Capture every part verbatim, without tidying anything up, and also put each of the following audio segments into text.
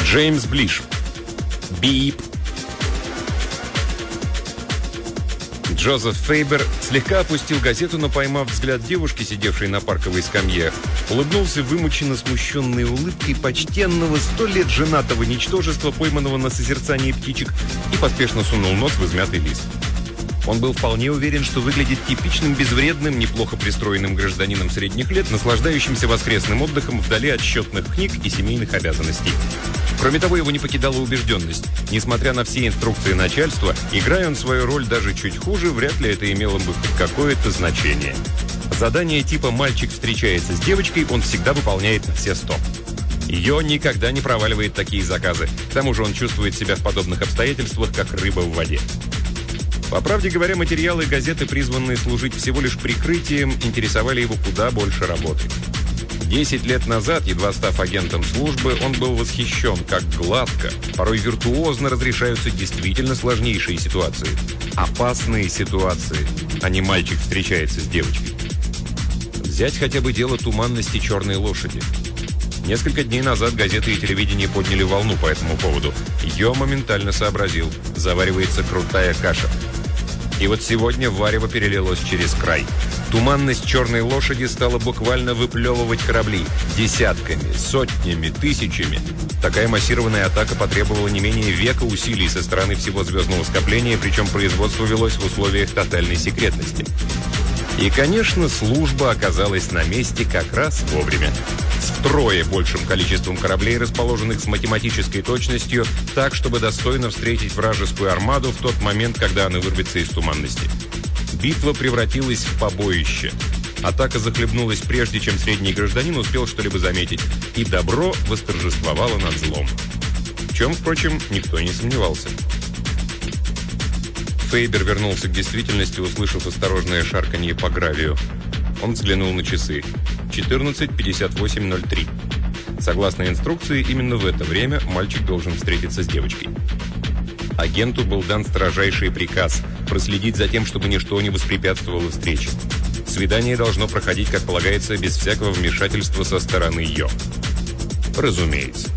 Джеймс Блиш. Бип. Джозеф Фейбер слегка опустил газету, но, поймав взгляд девушки, сидевшей на парковой скамье, улыбнулся вымученно смущенной улыбкой почтенного сто лет женатого ничтожества, пойманного на созерцании птичек, и поспешно сунул нос в измятый лист. Он был вполне уверен, что выглядит типичным, безвредным, неплохо пристроенным гражданином средних лет, наслаждающимся воскресным отдыхом вдали от счетных книг и семейных обязанностей. Кроме того, его не покидала убежденность. Несмотря на все инструкции начальства, играя он свою роль даже чуть хуже, вряд ли это имело бы хоть какое-то значение. Задание типа «мальчик встречается с девочкой» он всегда выполняет на все сто. Ее никогда не проваливает такие заказы. К тому же он чувствует себя в подобных обстоятельствах, как рыба в воде. По правде говоря, материалы газеты, призванные служить всего лишь прикрытием, интересовали его куда больше работы. Десять лет назад, едва став агентом службы, он был восхищен, как гладко, порой виртуозно разрешаются действительно сложнейшие ситуации. Опасные ситуации, а не мальчик встречается с девочкой. Взять хотя бы дело туманности черной лошади. Несколько дней назад газеты и телевидение подняли волну по этому поводу. Ее моментально сообразил. Заваривается крутая каша. И вот сегодня варево перелилось через край. Туманность черной лошади стала буквально выплевывать корабли. Десятками, сотнями, тысячами. Такая массированная атака потребовала не менее века усилий со стороны всего звездного скопления, причем производство велось в условиях тотальной секретности. И, конечно, служба оказалась на месте как раз вовремя. С втрое большим количеством кораблей, расположенных с математической точностью, так, чтобы достойно встретить вражескую армаду в тот момент, когда она вырвется из туманности. Битва превратилась в побоище. Атака захлебнулась прежде, чем средний гражданин успел что-либо заметить, и добро восторжествовало над злом. В чем, впрочем, никто не сомневался. Фейбер вернулся к действительности, услышав осторожное шарканье по гравию. Он взглянул на часы. четырнадцать пятьдесят восемь ноль три. Согласно инструкции, именно в это время мальчик должен встретиться с девочкой. Агенту был дан строжайший приказ проследить за тем, чтобы ничто не воспрепятствовало встрече. Свидание должно проходить, как полагается, без всякого вмешательства со стороны ее. Разумеется.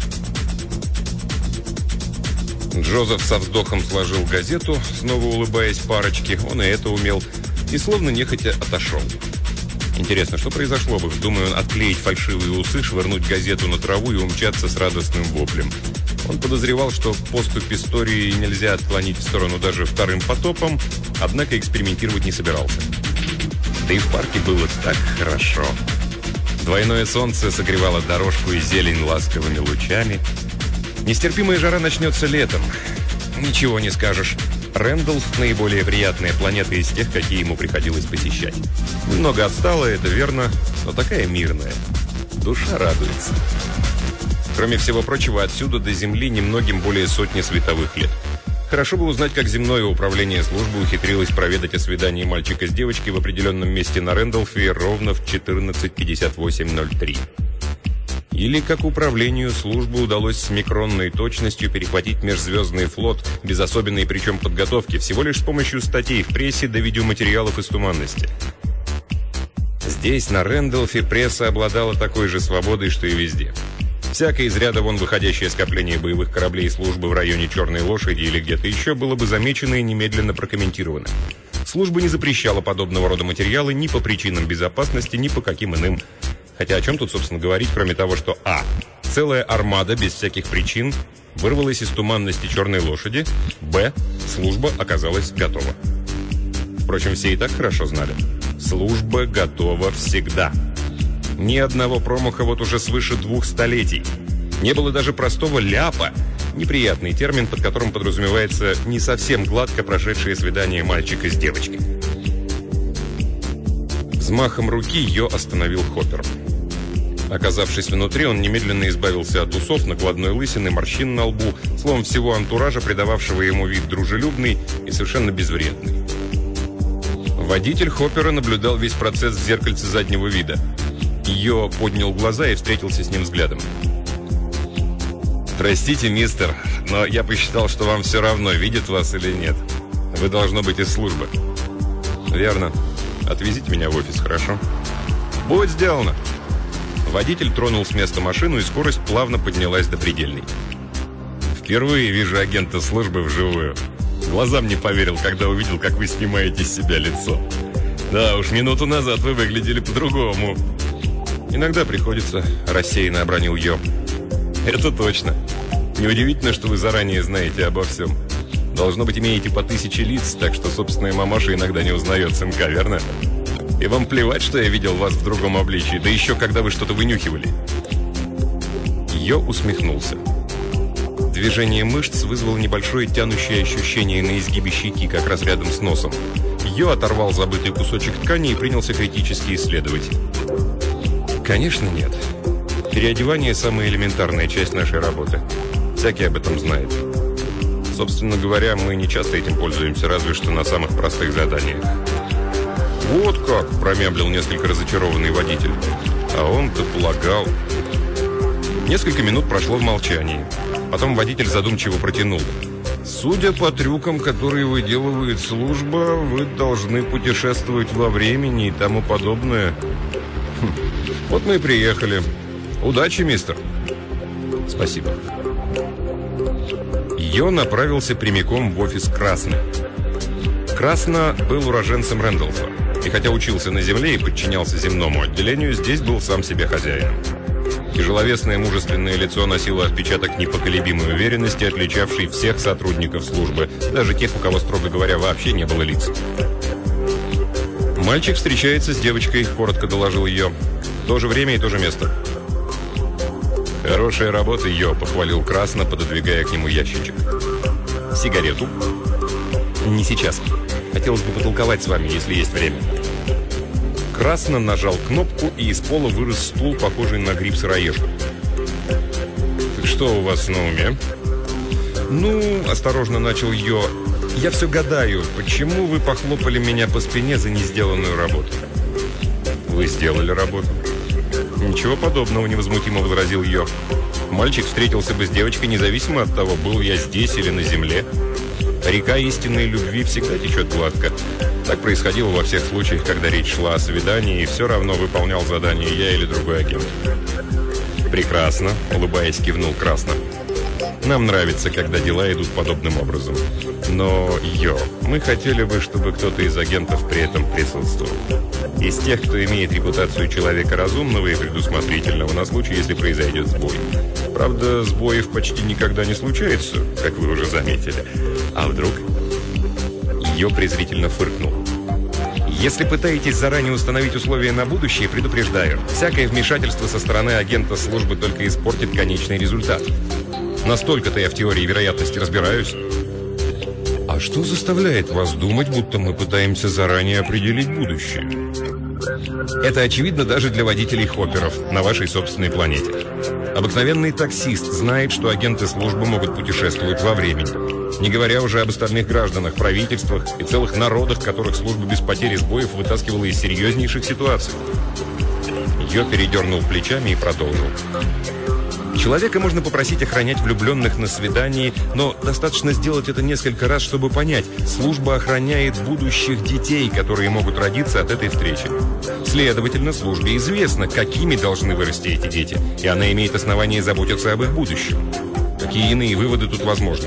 Джозеф со вздохом сложил газету, снова улыбаясь парочке, он и это умел, и словно нехотя отошел. Интересно, что произошло бы, вздумая он отклеить фальшивые усы, швырнуть газету на траву и умчаться с радостным воплем. Он подозревал, что поступь истории нельзя отклонить в сторону даже вторым потопом, однако экспериментировать не собирался. Да и в парке было так хорошо. Двойное солнце согревало дорожку и зелень ласковыми лучами. Нестерпимая жара начнется летом. Ничего не скажешь. Рэндалф – наиболее приятная планета из тех, какие ему приходилось посещать. Немного отсталая, это верно, но такая мирная. Душа радуется. Кроме всего прочего, отсюда до Земли немногим более сотни световых лет. Хорошо бы узнать, как земное управление службы ухитрилось проведать о свидании мальчика с девочкой в определенном месте на Рэндалфе ровно в четырнадцать пятьдесят восемь ноль три. Или как управлению службы удалось с микронной точностью перехватить межзвездный флот, без особенной причем подготовки, всего лишь с помощью статей в прессе до видеоматериалов из туманности. Здесь, на Рэндалфе, пресса обладала такой же свободой, что и везде. Всякое из ряда вон выходящее скопление боевых кораблей службы в районе Черной лошади или где-то еще было бы замечено и немедленно прокомментировано. Служба не запрещала подобного рода материалы ни по причинам безопасности, ни по каким иным. Хотя о чем тут, собственно, говорить, кроме того, что а. Целая армада без всяких причин вырвалась из туманности Черной лошади, б. Служба оказалась готова. Впрочем, все и так хорошо знали. Служба готова всегда. Ни одного промаха вот уже свыше двух столетий. Не было даже простого ляпа. Неприятный термин, под которым подразумевается не совсем гладко прошедшее свидание мальчика с девочкой. Взмахом руки ее остановил Хоппер. Оказавшись внутри, он немедленно избавился от усов, накладной лысины, морщин на лбу, словом, всего антуража, придававшего ему вид дружелюбный и совершенно безвредный. Водитель Хоппера наблюдал весь процесс в зеркальце заднего вида. Йо поднял глаза и встретился с ним взглядом. «Простите, мистер, но я посчитал, что вам все равно, видит вас или нет. Вы должно быть из службы». «Верно. Отвезите меня в офис, хорошо?» «Будет сделано». Водитель тронул с места машину, и скорость плавно поднялась до предельной. Впервые вижу агента службы вживую. Глазам не поверил, когда увидел, как вы снимаете с себя лицо. Да уж, минуту назад вы выглядели по-другому. Иногда приходится, рассеянно обронил Йо. Это точно. Неудивительно, что вы заранее знаете обо всем. Должно быть, имеете по тысяче лиц, так что собственная мамаша иногда не узнает сынка, верно? И вам плевать, что я видел вас в другом обличии, да еще когда вы что-то вынюхивали. Йо усмехнулся. Движение мышц вызвало небольшое тянущее ощущение на изгибе щеки, как раз рядом с носом. Йо оторвал забытый кусочек ткани и принялся критически исследовать. Конечно, нет. Переодевание – самая элементарная часть нашей работы. Всякий об этом знает. Собственно говоря, мы не часто этим пользуемся, разве что на самых простых заданиях. «Вот как!» – промямлил несколько разочарованный водитель. А он-то полагал. Несколько минут прошло в молчании. Потом водитель задумчиво протянул. «Судя по трюкам, которые выделывает служба, вы должны путешествовать во времени и тому подобное. Хм. Вот мы и приехали. Удачи, мистер!» «Спасибо». Йо направился прямиком в офис Красно. Красно был уроженцем Рэндалфа. И хотя учился на земле и подчинялся земному отделению, здесь был сам себе хозяином. Тяжеловесное мужественное лицо носило отпечаток непоколебимой уверенности, отличавший всех сотрудников службы, даже тех, у кого, строго говоря, вообще не было лиц. «Мальчик встречается с девочкой», — коротко доложил Йо. «То же время и то же место». «Хорошая работа, Йо», — похвалил Красно, пододвигая к нему ящичек. «Сигарету?» «Не сейчас. Хотелось бы потолковать с вами, если есть время». Красно нажал кнопку, и из пола вырос стул, похожий на гриб-сыроежку. «Так что у вас на уме?» «Ну, — осторожно начал Йо, — я все гадаю, почему вы похлопали меня по спине за несделанную работу?» «Вы сделали работу». «Ничего подобного», — невозмутимо возразил Йо. «Мальчик встретился бы с девочкой независимо от того, был я здесь или на земле. Река истинной любви всегда течет гладко. Так происходило во всех случаях, когда речь шла о свидании, и все равно выполнял задание я или другой агент». «Прекрасно», — улыбаясь, кивнул Красно. «Нам нравится, когда дела идут подобным образом. Но, Йо, мы хотели бы, чтобы кто-то из агентов при этом присутствовал. Из тех, кто имеет репутацию человека разумного и предусмотрительного на случай, если произойдет сбой. Правда, сбоев почти никогда не случается, как вы уже заметили. А вдруг?» Йо презрительно фыркнул. «Если пытаетесь заранее установить условия на будущее, предупреждаю, всякое вмешательство со стороны агента службы только испортит конечный результат. Настолько-то я в теории вероятности разбираюсь». «А что заставляет вас думать, будто мы пытаемся заранее определить будущее?» «Это очевидно даже для водителей хопперов на вашей собственной планете. Обыкновенный таксист знает, что агенты службы могут путешествовать во времени. Не говоря уже об остальных гражданах, правительствах и целых народах, которых служба без потери сбоев вытаскивала из серьезнейших ситуаций». Йо передернул плечами и продолжил. «Человека можно попросить охранять влюбленных на свидании, но достаточно сделать это несколько раз, чтобы понять, служба охраняет будущих детей, которые могут родиться от этой встречи. Следовательно, службе известно, какими должны вырасти эти дети, и она имеет основание заботиться об их будущем. Какие иные выводы тут возможны?»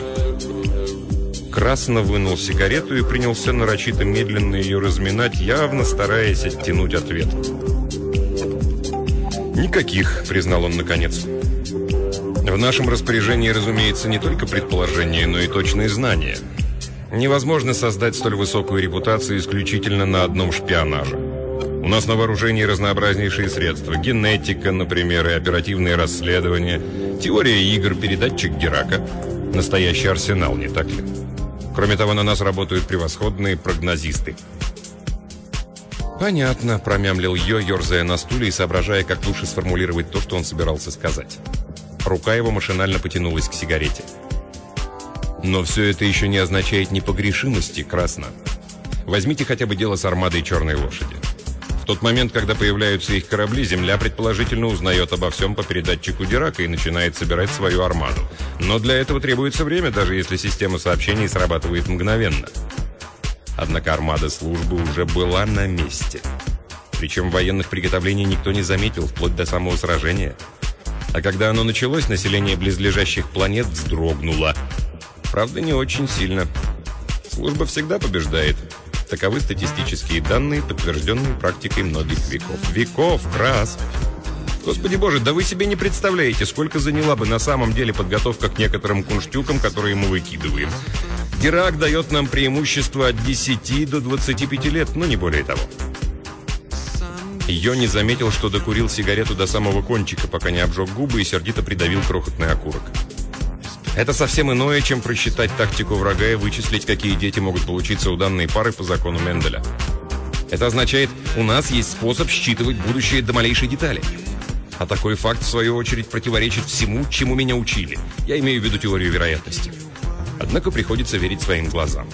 Красно вынул сигарету и принялся нарочито медленно ее разминать, явно стараясь оттянуть ответ. «Никаких», — признал он наконец. «В нашем распоряжении, разумеется, не только предположения, но и точные знания. Невозможно создать столь высокую репутацию исключительно на одном шпионаже. У нас на вооружении разнообразнейшие средства. Генетика, например, и оперативные расследования, теория игр, передатчик Герака. Настоящий арсенал, не так ли? Кроме того, на нас работают превосходные прогнозисты». «Понятно», — промямлил Йо, ерзая на стуле и соображая, как лучше сформулировать то, что он собирался сказать. Рука его машинально потянулась к сигарете. «Но все это еще не означает непогрешимости, Красно. Возьмите хотя бы дело с армадой «Черной лошади». В тот момент, когда появляются их корабли, Земля предположительно узнает обо всем по передатчику Герака и начинает собирать свою армаду. Но для этого требуется время, даже если система сообщений срабатывает мгновенно. Однако армада службы уже была на месте. Причем военных приготовлений никто не заметил, вплоть до самого сражения. А когда оно началось, население близлежащих планет вздрогнуло. Правда, не очень сильно. Служба всегда побеждает. Таковы статистические данные, подтвержденные практикой многих веков. Веков, раз. Господи боже, да вы себе не представляете, сколько заняла бы на самом деле подготовка к некоторым кунштюкам, которые мы выкидываем. Дирак дает нам преимущество от десяти до двадцати пяти лет, но не более того. Йо не заметил, что докурил сигарету до самого кончика, пока не обжег губы и сердито придавил крохотный окурок. Это совсем иное, чем просчитать тактику врага и вычислить, какие дети могут получиться у данной пары по закону Менделя. Это означает, у нас есть способ считывать будущее до малейшей детали. А такой факт, в свою очередь, противоречит всему, чему меня учили. Я имею в виду теорию вероятности. Однако приходится верить своим глазам.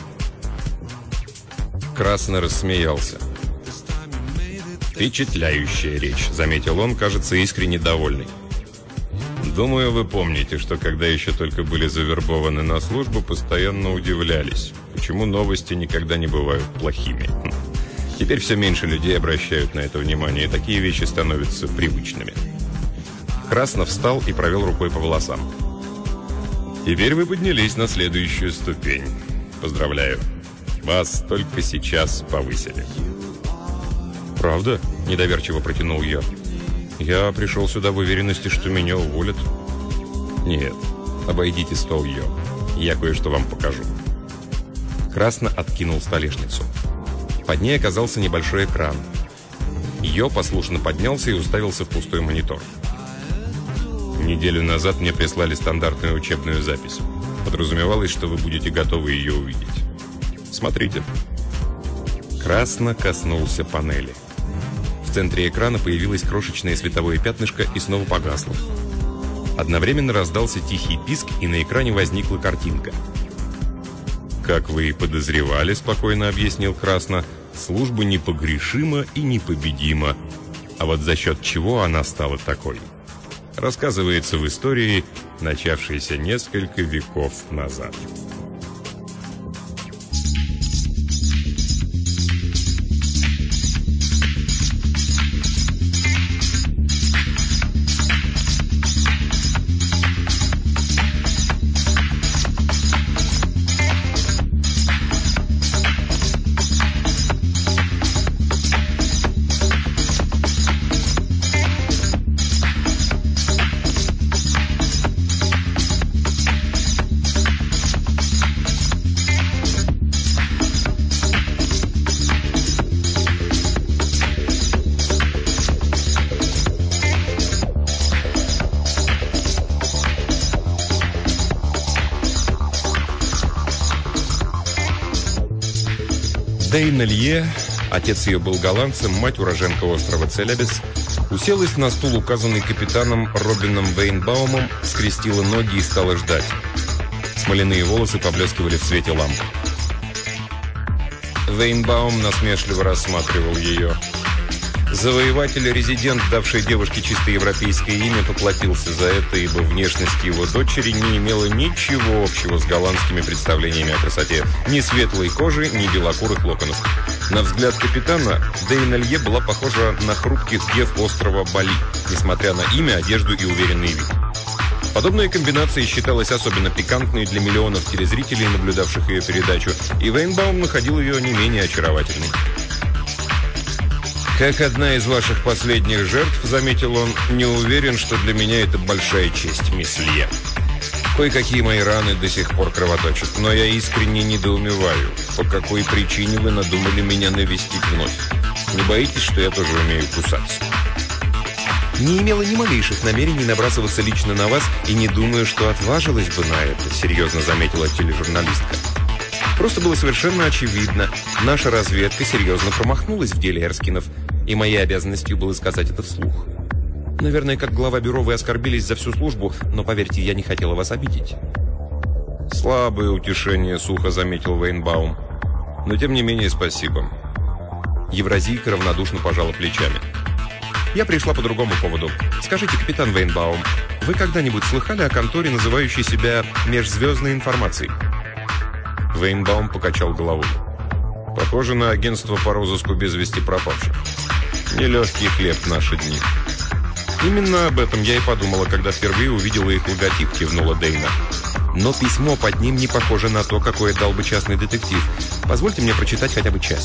Красно рассмеялся. «Впечатляющая речь», — заметил он, кажется, искренне довольный. «Думаю, вы помните, что когда еще только были завербованы на службу, постоянно удивлялись, почему новости никогда не бывают плохими. Теперь все меньше людей обращают на это внимание, и такие вещи становятся привычными». Красно встал и провел рукой по волосам. «Теперь вы поднялись на следующую ступень. Поздравляю. Вас только сейчас повысили». «Правда?» – недоверчиво протянул я. «Я пришел сюда в уверенности, что меня уволят». «Нет, обойдите стол, Йо. Я кое-что вам покажу». Красно откинул столешницу. Под ней оказался небольшой экран. Йо послушно поднялся и уставился в пустой монитор. «Неделю назад мне прислали стандартную учебную запись. Подразумевалось, что вы будете готовы ее увидеть. Смотрите». Красно коснулся панели. В центре экрана появилось крошечное световое пятнышко и снова погасло. Одновременно раздался тихий писк, и на экране возникла картинка. «Как вы и подозревали», — спокойно объяснил Красно, — «служба непогрешима и непобедима. А вот за счет чего она стала такой, рассказывается в истории, начавшейся несколько веков назад». Дейна Лье, отец ее был голландцем, мать уроженка острова Целебес, уселась на стул, указанный капитаном Робином Вейнбаумом, скрестила ноги и стала ждать. Смоляные волосы поблескивали в свете ламп. Вейнбаум насмешливо рассматривал ее. Завоеватель-резидент, давший девушке чисто европейское имя, поплатился за это, ибо внешность его дочери не имела ничего общего с голландскими представлениями о красоте. Ни светлой кожи, ни белокурых локонов. На взгляд капитана, Дейна Лье была похожа на хрупких дев острова Бали, несмотря на имя, одежду и уверенный вид. Подобная комбинация считалась особенно пикантной для миллионов телезрителей, наблюдавших ее передачу, и Вейнбаум находил ее не менее очаровательной. «Как одна из ваших последних жертв, — заметил он, — не уверен, что для меня это большая честь, мисс Лье. Кое-какие мои раны до сих пор кровоточат, но я искренне недоумеваю, по какой причине вы надумали меня навестить вновь. Не боитесь, что я тоже умею кусаться?» «Не имела ни малейших намерений набрасываться лично на вас и не думаю, что отважилась бы на это», — серьезно заметила тележурналистка. «Просто было совершенно очевидно, наша разведка серьезно промахнулась в деле Эрскинов, и моей обязанностью было сказать это вслух. Наверное, как глава бюро вы оскорбились за всю службу, но, поверьте, я не хотела вас обидеть». «Слабое утешение», — сухо заметил Вейнбаум. «Но, тем не менее, спасибо». Евразийка равнодушно пожала плечами. «Я пришла по другому поводу. Скажите, капитан Вейнбаум, вы когда-нибудь слыхали о конторе, называющей себя «Межзвездной информацией»?» Вейнбаум покачал головой. «Похоже на агентство по розыску без вести пропавших. Нелегкий хлеб в наши дни». Именно об этом я и подумала, когда впервые увидела их логотип, кивнула Дейна. Но письмо под ним не похоже на то, какое дал бы частный детектив. Позвольте мне прочитать хотя бы часть.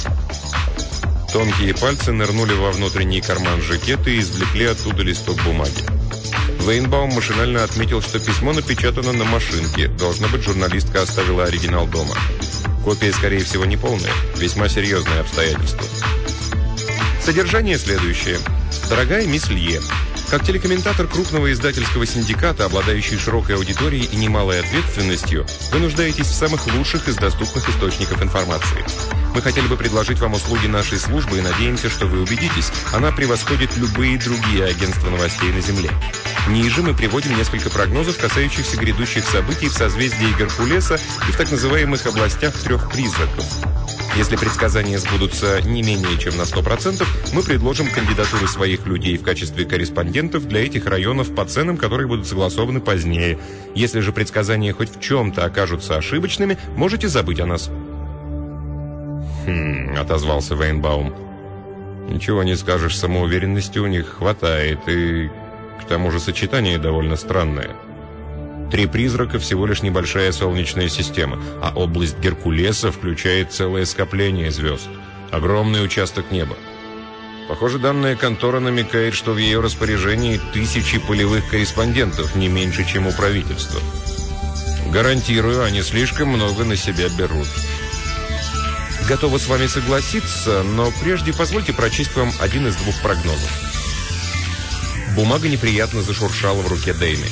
Тонкие пальцы нырнули во внутренний карман жакета и извлекли оттуда листок бумаги. Вейнбаум машинально отметил, что письмо напечатано на машинке. Должно быть, журналистка оставила оригинал дома. Копия, скорее всего, неполная. Весьма серьезное обстоятельство. Содержание следующее. Дорогая мисс Лье, как телекомментатор крупного издательского синдиката, обладающий широкой аудиторией и немалой ответственностью, вы нуждаетесь в самых лучших из доступных источников информации. Мы хотели бы предложить вам услуги нашей службы и надеемся, что вы убедитесь, она превосходит любые другие агентства новостей на Земле. Ниже мы приводим несколько прогнозов, касающихся грядущих событий в созвездии Геркулеса и в так называемых областях трех призраков. Если предсказания сбудутся не менее чем на сто процентов, мы предложим кандидатуры своих людей в качестве корреспондентов для этих районов по ценам, которые будут согласованы позднее. Если же предсказания хоть в чем-то окажутся ошибочными, можете забыть о нас. «Хм», — отозвался Вейнбаум. «Ничего не скажешь, самоуверенности у них хватает, и к тому же сочетание довольно странное. Три призрака — всего лишь небольшая солнечная система, а область Геркулеса включает целое скопление звезд. Огромный участок неба. Похоже, данная контора намекает, что в ее распоряжении тысячи полевых корреспондентов, не меньше, чем у правительства. Гарантирую, они слишком много на себя берут». «Готова с вами согласиться, но прежде позвольте прочесть вам один из двух прогнозов». Бумага неприятно зашуршала в руке Дейны.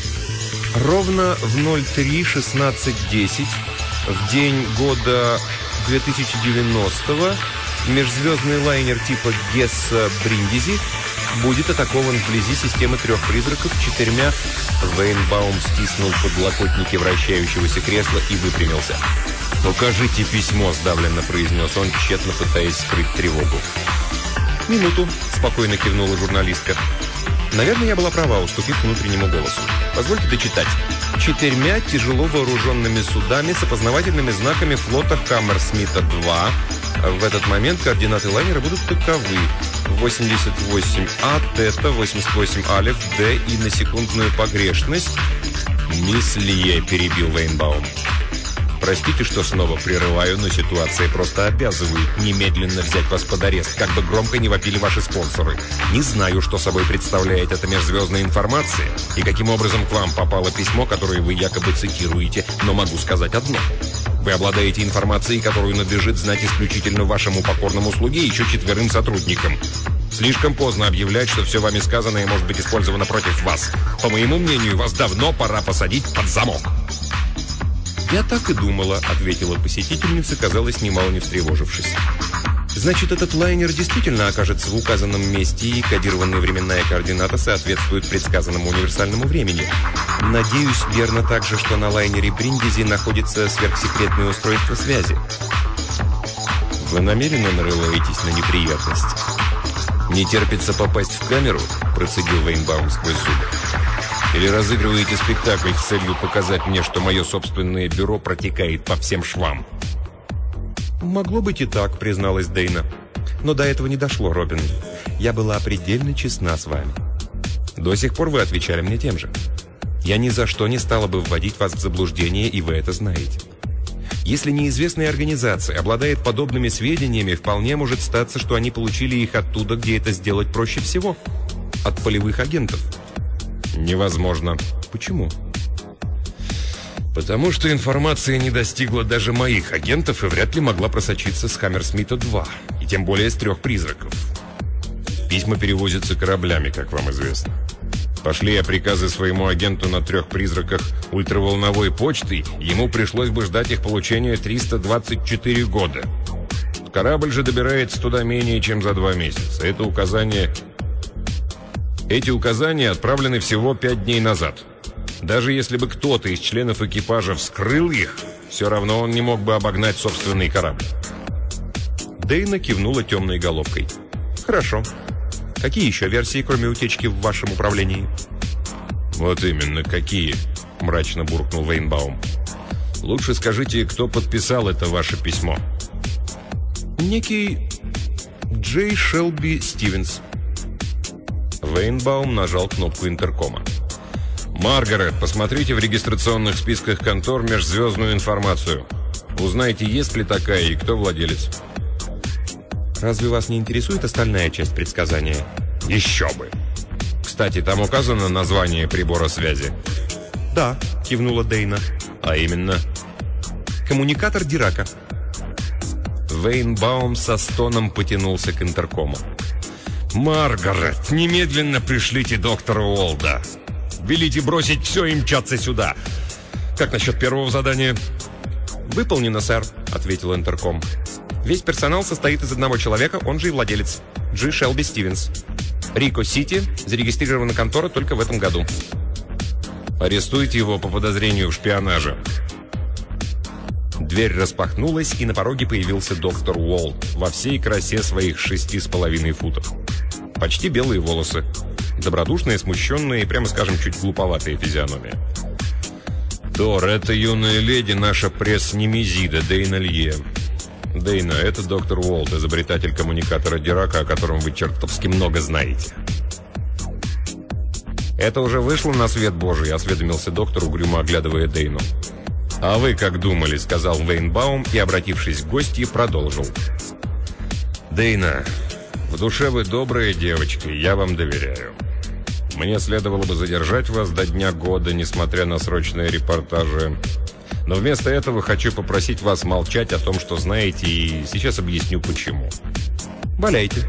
Ровно в ноль три шестнадцать десять, в день года две тысячи девяностого, межзвездный лайнер типа Гесса Бриндизи будет атакован вблизи системы трех призраков четырьмя. Вейнбаум стиснул подлокотники вращающегося кресла и выпрямился. «Укажите письмо», — сдавленно произнес он, тщетно пытаясь скрыть тревогу. «Минуту», — спокойно кивнула журналистка. Наверное, я была права, уступив внутреннему голосу. Позвольте дочитать. Четырьмя тяжело вооруженными судами с опознавательными знаками флота Хаммерсмита-два. В этот момент координаты лайнера будут таковы: восемьдесят восемь А, Тета, восемьдесят восемь Алеф, Д и на секундную погрешность. «Мисс Лье», — перебил Вейнбаум. «Простите, что снова прерываю, но ситуация просто обязывает немедленно взять вас под арест, как бы громко не вопили ваши спонсоры. Не знаю, что собой представляет эта межзвездная информация и каким образом к вам попало письмо, которое вы якобы цитируете, но могу сказать одно. Вы обладаете информацией, которую надлежит знать исключительно вашему покорному слуге и еще четверым сотрудникам. Слишком поздно объявлять, что все вами сказанное может быть использовано против вас. По моему мнению, вас давно пора посадить под замок». «Я так и думала», — ответила посетительница, казалось, немало не встревожившись. «Значит, этот лайнер действительно окажется в указанном месте, и кодированная временная координата соответствует предсказанному универсальному времени. Надеюсь, верно также, что на лайнере Бриндизи находится сверхсекретное устройство связи». «Вы намеренно нарываетесь на неприятности? Не терпится попасть в камеру?» — процедил Вейнбаум сквозь зубы. «Или разыгрываете спектакль с целью показать мне, что мое собственное бюро протекает по всем швам?» «Могло быть и так», — призналась Дейна. «Но до этого не дошло, Робин. Я была предельно честна с вами. До сих пор вы отвечали мне тем же. Я ни за что не стала бы вводить вас в заблуждение, и вы это знаете. Если неизвестная организация обладает подобными сведениями, вполне может статься, что они получили их оттуда, где это сделать проще всего. От полевых агентов». «Невозможно». «Почему?» «Потому что информация не достигла даже моих агентов и вряд ли могла просочиться с Хаммерсмита-два, и тем более с трех призраков. Письма перевозятся кораблями, как вам известно. Пошли я приказы своему агенту на трех призраках ультраволновой почтой, ему пришлось бы ждать их получения триста двадцать четыре года. Корабль же добирается туда менее чем за два месяца. Это указание... Эти указания отправлены всего пять дней назад. Даже если бы кто-то из членов экипажа вскрыл их, все равно он не мог бы обогнать собственный корабль». Дейна кивнула темной головкой. «Хорошо. Какие еще версии, кроме утечки, в вашем управлении?» «Вот именно, какие?» — мрачно буркнул Вейнбаум. «Лучше скажите, кто подписал это ваше письмо?» «Некий Джей Шелби Стивенс». Вейнбаум нажал кнопку интеркома. «Маргарет, посмотрите в регистрационных списках контор межзвездную информацию. Узнайте, есть ли такая и кто владелец». «Разве вас не интересует остальная часть предсказания?» «Еще бы! Кстати, там указано название прибора связи?» «Да», — кивнула Дейна. «А именно?» «Коммуникатор Дирака». Вейнбаум со стоном потянулся к интеркому. «Маргарет, немедленно пришлите доктора Уолда. Велите бросить все и мчаться сюда. Как насчет первого задания?» «Выполнено, сэр», — ответил интерком. «Весь персонал состоит из одного человека, он же и владелец. Джи Шелби Стивенс. Рико-Сити, зарегистрирована контора только в этом году». «Арестуйте его по подозрению в шпионаже». Дверь распахнулась, и на пороге появился доктор Уолд во всей красе своих шести с половиной футов. Почти белые волосы, добродушная, смущенная и, прямо скажем, чуть глуповатая физиономия. «Тор, это юная леди, наша пресс-немезида, Дейна Лье. Дейна, это доктор Уолд, изобретатель коммуникатора Дирака, о котором вы чертовски много знаете». «Это уже вышло на свет Божий», — осведомился доктор, угрюмо оглядывая Дейну. «А вы как думали?» — сказал Вейнбаум и, обратившись к гостье, продолжил. «Дейна, в душе вы добрая девочка, и я вам доверяю. Мне следовало бы задержать вас до дня года, несмотря на срочные репортажи. Но вместо этого хочу попросить вас молчать о том, что знаете, и сейчас объясню, почему». «Валяйте».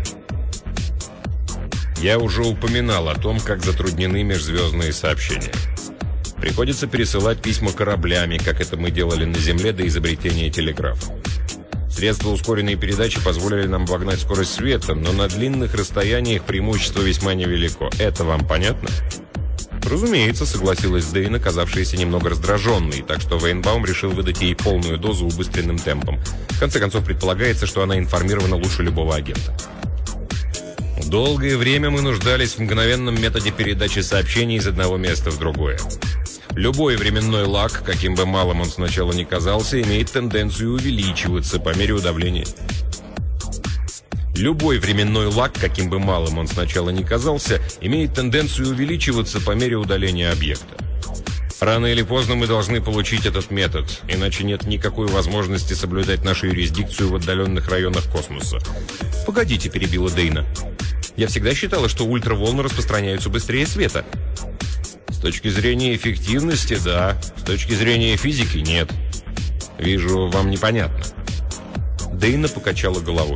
Я уже упоминал о том, как затруднены межзвездные сообщения. Приходится пересылать письма кораблями, как это мы делали на Земле до изобретения телеграфа. Средства ускоренной передачи позволили нам обогнать скорость света, но на длинных расстояниях преимущество весьма невелико. Это вам понятно? «Разумеется», — согласилась Дейна, казавшаяся немного раздраженной, так что Вейнбаум решил выдать ей полную дозу убыстренным темпом. В конце концов, предполагается, что она информирована лучше любого агента. Долгое время мы нуждались в мгновенном методе передачи сообщений из одного места в другое. Любой временной лаг, каким бы малым он сначала ни казался, имеет тенденцию увеличиваться по мере удавления. Любой временной лаг, каким бы малым он сначала ни казался, имеет тенденцию увеличиваться по мере удаления объекта. Рано или поздно мы должны получить этот метод, иначе нет никакой возможности соблюдать нашу юрисдикцию в отдаленных районах космоса. «Погодите», — перебила Дейна. «Я всегда считала, что ультраволны распространяются быстрее света». С точки зрения эффективности, да. С точки зрения физики, нет. Вижу, вам непонятно. Дейна покачала головой.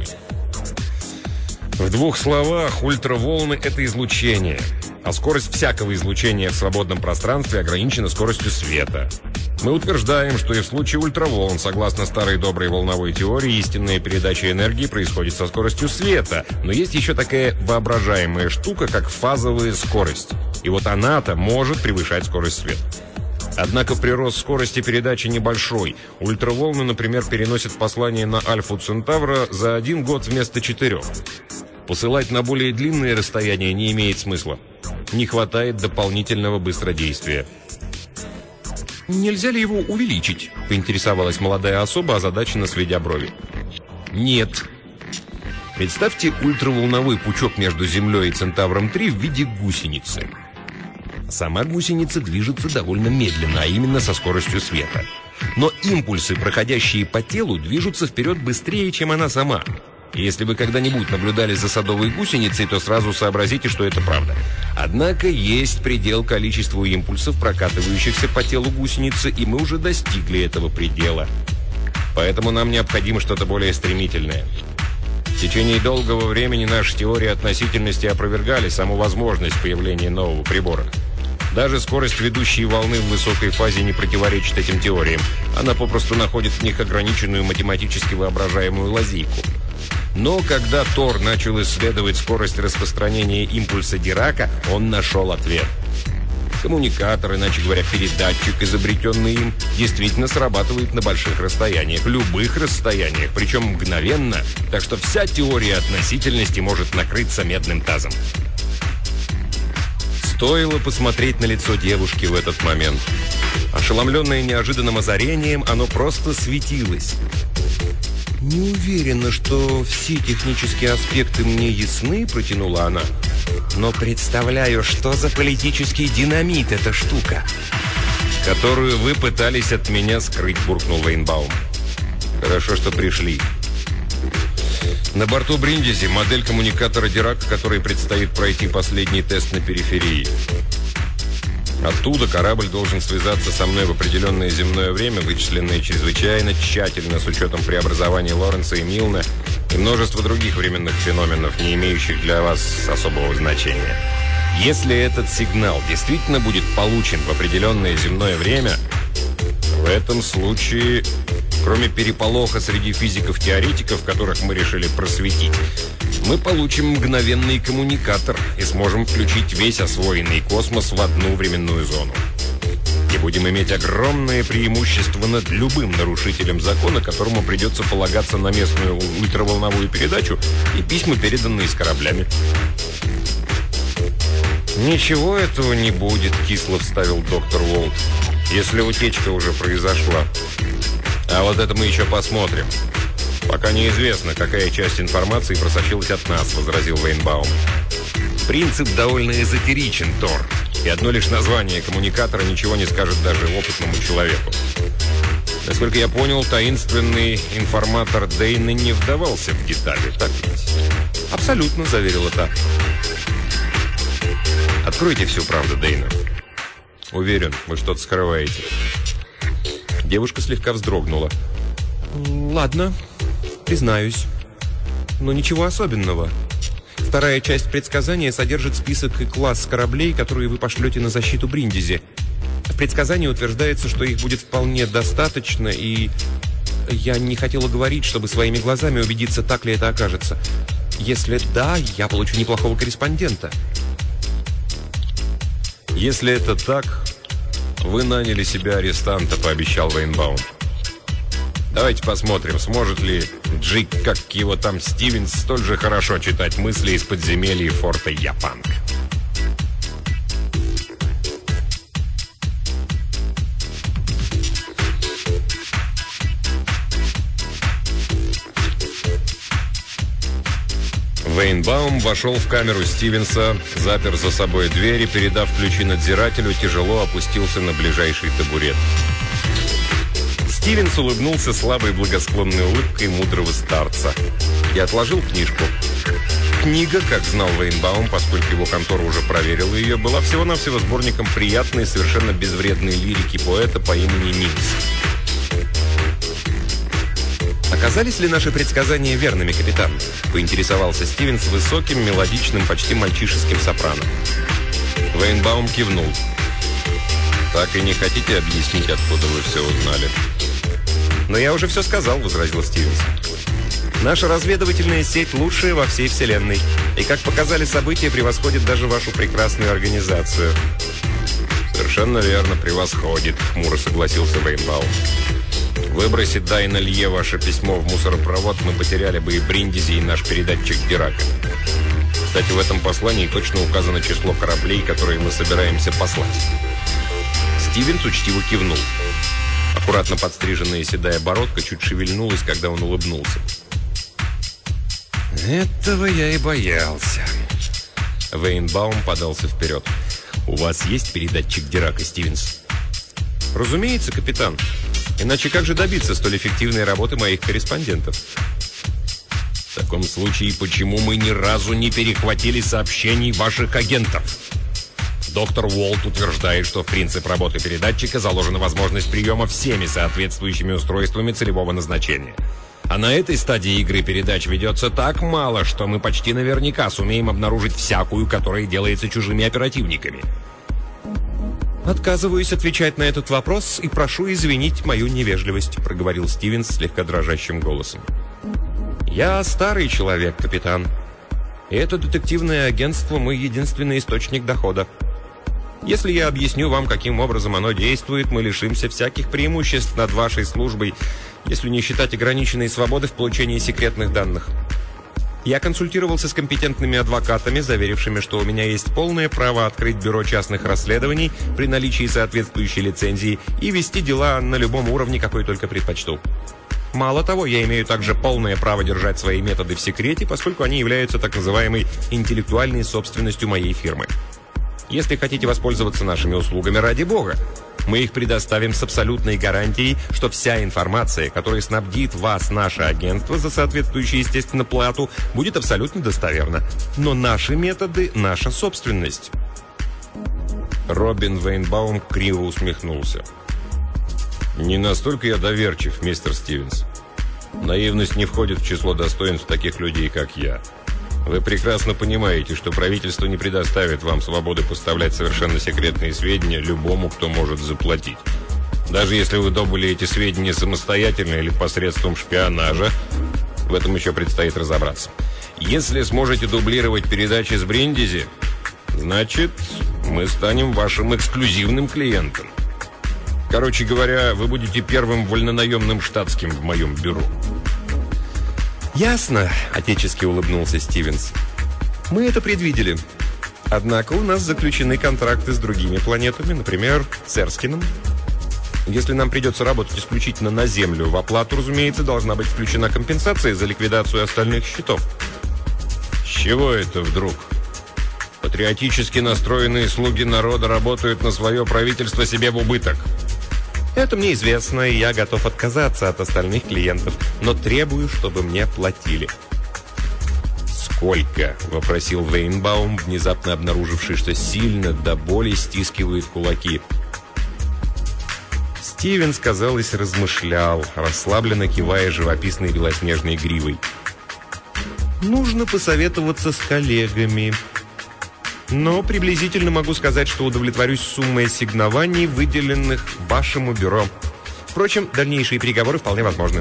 В двух словах, ультраволны – это излучение, а скорость всякого излучения в свободном пространстве ограничена скоростью света. Мы утверждаем, что и в случае ультраволн, согласно старой доброй волновой теории, истинная передача энергии происходит со скоростью света, но есть еще такая воображаемая штука, как фазовая скорость. И вот она-то может превышать скорость света. Однако прирост скорости передачи небольшой. Ультраволны, например, переносят послание на Альфу Центавра за один год вместо четырех. Посылать на более длинные расстояния не имеет смысла. Не хватает дополнительного быстродействия. «Нельзя ли его увеличить?» — поинтересовалась молодая особа, озадаченно сведя брови. «Нет». Представьте ультраволновой пучок между Землей и Центавром три в виде гусеницы. Сама гусеница движется довольно медленно, а именно со скоростью света. Но импульсы, проходящие по телу, движутся вперед быстрее, чем она сама. И если вы когда-нибудь наблюдали за садовой гусеницей, то сразу сообразите, что это правда. Однако есть предел количеству импульсов, прокатывающихся по телу гусеницы, и мы уже достигли этого предела. Поэтому нам необходимо что-то более стремительное. В течение долгого времени наши теории относительности опровергали саму возможность появления нового прибора. Даже скорость ведущей волны в высокой фазе не противоречит этим теориям. Она попросту находит в них ограниченную математически воображаемую лазейку. Но когда Тор начал исследовать скорость распространения импульса Дирака, он нашел ответ. Коммуникатор, иначе говоря, передатчик, изобретенный им, действительно срабатывает на больших расстояниях, любых расстояниях, причем мгновенно, так что вся теория относительности может накрыться медным тазом. Стоило посмотреть на лицо девушки в этот момент. Ошеломленное неожиданным озарением, оно просто светилось. «Не уверена, что все технические аспекты мне ясны», — протянула она. «Но представляю, что за политический динамит эта штука». «Которую вы пытались от меня скрыть», — буркнул Вейнбаум. «Хорошо, что пришли. На борту Бриндизи модель коммуникатора Дирака, который предстоит пройти последний тест на периферии. Оттуда корабль должен связаться со мной в определенное земное время, вычисленное чрезвычайно тщательно, с учетом преобразования Лоренца и Милна и множества других временных феноменов, не имеющих для вас особого значения. Если этот сигнал действительно будет получен в определенное земное время, в этом случае, кроме переполоха среди физиков-теоретиков, которых мы решили просветить, мы получим мгновенный коммуникатор и сможем включить весь освоенный космос в одну временную зону. И будем иметь огромное преимущество над любым нарушителем закона, которому придется полагаться на местную ультраволновую передачу и письма, переданные с кораблями. «Ничего этого не будет», — кисло вставил доктор Уолт, «если утечка уже произошла». А вот это мы еще посмотрим. Пока неизвестно, какая часть информации просочилась от нас, возразил Вейнбаум. Принцип довольно эзотеричен, Тор. И одно лишь название коммуникатора ничего не скажет даже опытному человеку. Насколько я понял, таинственный информатор Дейна не вдавался в детали, так ведь? «Абсолютно», — заверила та. «Откройте всю правду, Дейна. Уверен, вы что-то скрываете». Девушка слегка вздрогнула. «Ладно, признаюсь. Но ничего особенного. Вторая часть предсказания содержит список и класс кораблей, которые вы пошлете на защиту Бриндизи. В предсказании утверждается, что их будет вполне достаточно, и я не хотела говорить, чтобы своими глазами убедиться, так ли это окажется. Если да, я получу неплохого корреспондента». «Если это так, вы наняли себе арестанта», — пообещал Вейнбаум. «Давайте посмотрим, сможет ли Джик, как его там Стивенс, столь же хорошо читать мысли из подземелья форта Япанг». Вейнбаум вошел в камеру Стивенса, запер за собой дверь и, передав ключи надзирателю, тяжело опустился на ближайший табурет. Стивенс улыбнулся слабой благосклонной улыбкой мудрого старца и отложил книжку. Книга, как знал Вейнбаум, поскольку его контора уже проверила ее, была всего-навсего сборником приятной, совершенно безвредной лирики поэта по имени Нимс. «Оказались ли наши предсказания верными, капитан?» — поинтересовался Стивенс высоким, мелодичным, почти мальчишеским сопрано. Вейнбаум кивнул. «Так и не хотите объяснить, откуда вы все узнали?» «Но я уже все сказал», — возразил Стивенс. «Наша разведывательная сеть лучшая во всей Вселенной, и, как показали события, превосходит даже вашу прекрасную организацию». «Совершенно верно, превосходит», — хмуро согласился Вейнбаум. «Выбросить Дайна Лье ваше письмо в мусоропровод, мы потеряли бы и Бриндизи, и наш передатчик Дирака. Кстати, в этом послании точно указано число кораблей, которые мы собираемся послать». Стивенс учтиво кивнул. Аккуратно подстриженная седая бородка чуть шевельнулась, когда он улыбнулся. «Этого я и боялся». Вейнбаум подался вперед. «У вас есть передатчик Дирака, Стивенс?» «Разумеется, капитан. Иначе как же добиться столь эффективной работы моих корреспондентов?» «В таком случае, почему мы ни разу не перехватили сообщений ваших агентов?» Доктор Уолт утверждает, что в принцип работы передатчика заложена возможность приема всеми соответствующими устройствами целевого назначения. А на этой стадии игры передач ведется так мало, что мы почти наверняка сумеем обнаружить всякую, которая делается чужими оперативниками. «Отказываюсь отвечать на этот вопрос и прошу извинить мою невежливость», — проговорил Стивенс слегка дрожащим голосом. «Я старый человек, капитан. И это детективное агентство — мой единственный источник дохода. Если я объясню вам, каким образом оно действует, мы лишимся всяких преимуществ над вашей службой, если не считать ограниченной свободы в получении секретных данных. Я консультировался с компетентными адвокатами, заверившими, что у меня есть полное право открыть бюро частных расследований при наличии соответствующей лицензии и вести дела на любом уровне, какой только предпочту. Мало того, я имею также полное право держать свои методы в секрете, поскольку они являются так называемой интеллектуальной собственностью моей фирмы. Если хотите воспользоваться нашими услугами, ради бога, мы их предоставим с абсолютной гарантией, что вся информация, которой снабдит вас наше агентство за соответствующую, естественно, плату, будет абсолютно достоверна. Но наши методы – наша собственность. Робин Вейнбаум криво усмехнулся. «Не настолько я доверчив, мистер Стивенс. Наивность не входит в число достоинств таких людей, как я. Вы прекрасно понимаете, что правительство не предоставит вам свободы поставлять совершенно секретные сведения любому, кто может заплатить. Даже если вы добыли эти сведения самостоятельно или посредством шпионажа, в этом еще предстоит разобраться. Если сможете дублировать передачи с Бриндизи, значит, мы станем вашим эксклюзивным клиентом. Короче говоря, вы будете первым вольнонаемным штатским в моем бюро». «Ясно», — отечески улыбнулся Стивенс. «Мы это предвидели. Однако у нас заключены контракты с другими планетами, например, с Эрскином. Если нам придется работать исключительно на Землю, в оплату, разумеется, должна быть включена компенсация за ликвидацию остальных счетов». «С чего это вдруг? Патриотически настроенные слуги народа работают на свое правительство себе в убыток». «Это мне известно, и я готов отказаться от остальных клиентов, но требую, чтобы мне платили». «Сколько?» – вопросил Вейнбаум, внезапно обнаруживший, что сильно до боли стискивает кулаки. Стивенс, казалось, размышлял, расслабленно кивая живописной белоснежной гривой. «Нужно посоветоваться с коллегами. Но приблизительно могу сказать, что удовлетворюсь суммой ассигнований, выделенных вашему бюро. Впрочем, дальнейшие переговоры вполне возможны».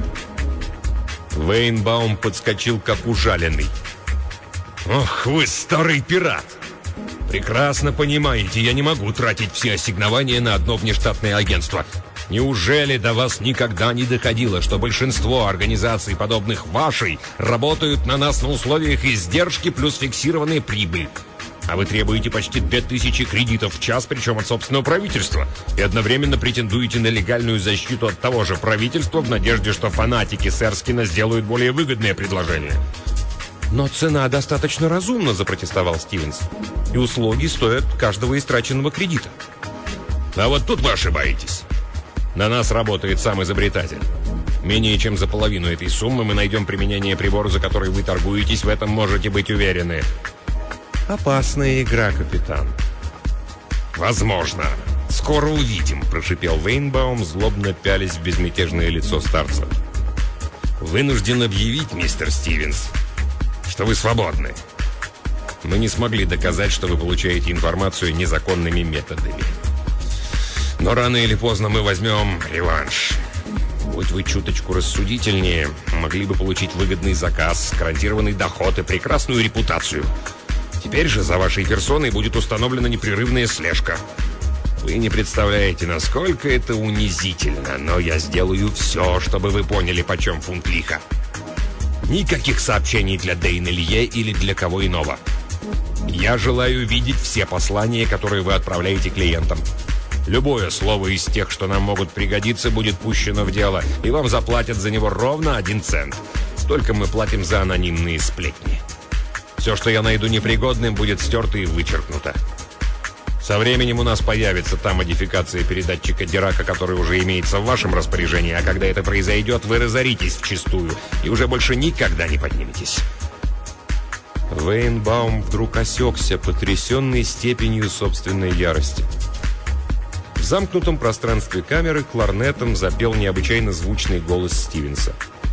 Вейнбаум подскочил, как ужаленный. «Ох, вы старый пират! Прекрасно понимаете, я не могу тратить все ассигнования на одно внештатное агентство. Неужели до вас никогда не доходило, что большинство организаций, подобных вашей, работают на нас на условиях издержки плюс фиксированная прибыль? А вы требуете почти две тысячи кредитов в час, причем от собственного правительства, и одновременно претендуете на легальную защиту от того же правительства в надежде, что фанатики Серскина сделают более выгодное предложение». «Но цена достаточно разумна», — запротестовал Стивенс. «И услуги стоят каждого истраченного кредита». «А вот тут вы ошибаетесь. На нас работает сам изобретатель. Менее чем за половину этой суммы мы найдем применение прибора, за который вы торгуетесь, в этом можете быть уверены». «Опасная игра, капитан». «Возможно. Скоро увидим», – прошипел Вейнбаум, злобно пялясь в безмятежное лицо старца. «Вынужден объявить, мистер Стивенс, что вы свободны. Мы не смогли доказать, что вы получаете информацию незаконными методами. Но рано или поздно мы возьмем реванш. Будь вы чуточку рассудительнее, могли бы получить выгодный заказ, гарантированный доход и прекрасную репутацию. Теперь же за вашей персоной будет установлена непрерывная слежка. Вы не представляете, насколько это унизительно, но я сделаю все, чтобы вы поняли, почем фунт лиха. Никаких сообщений для Дейна Лье или для кого иного. Я желаю видеть все послания, которые вы отправляете клиентам. Любое слово из тех, что нам могут пригодиться, будет пущено в дело, и вам заплатят за него ровно один цент. Столько мы платим за анонимные сплетни. Все, что я найду непригодным, будет стерто и вычеркнуто. Со временем у нас появится та модификация передатчика Дирака, который уже имеется в вашем распоряжении, а когда это произойдет, вы разоритесь вчистую и уже больше никогда не подниметесь». Вейнбаум вдруг осекся, потрясенный степенью собственной ярости. В замкнутом пространстве камеры кларнетом запел необычайно звучный голос Стивенса.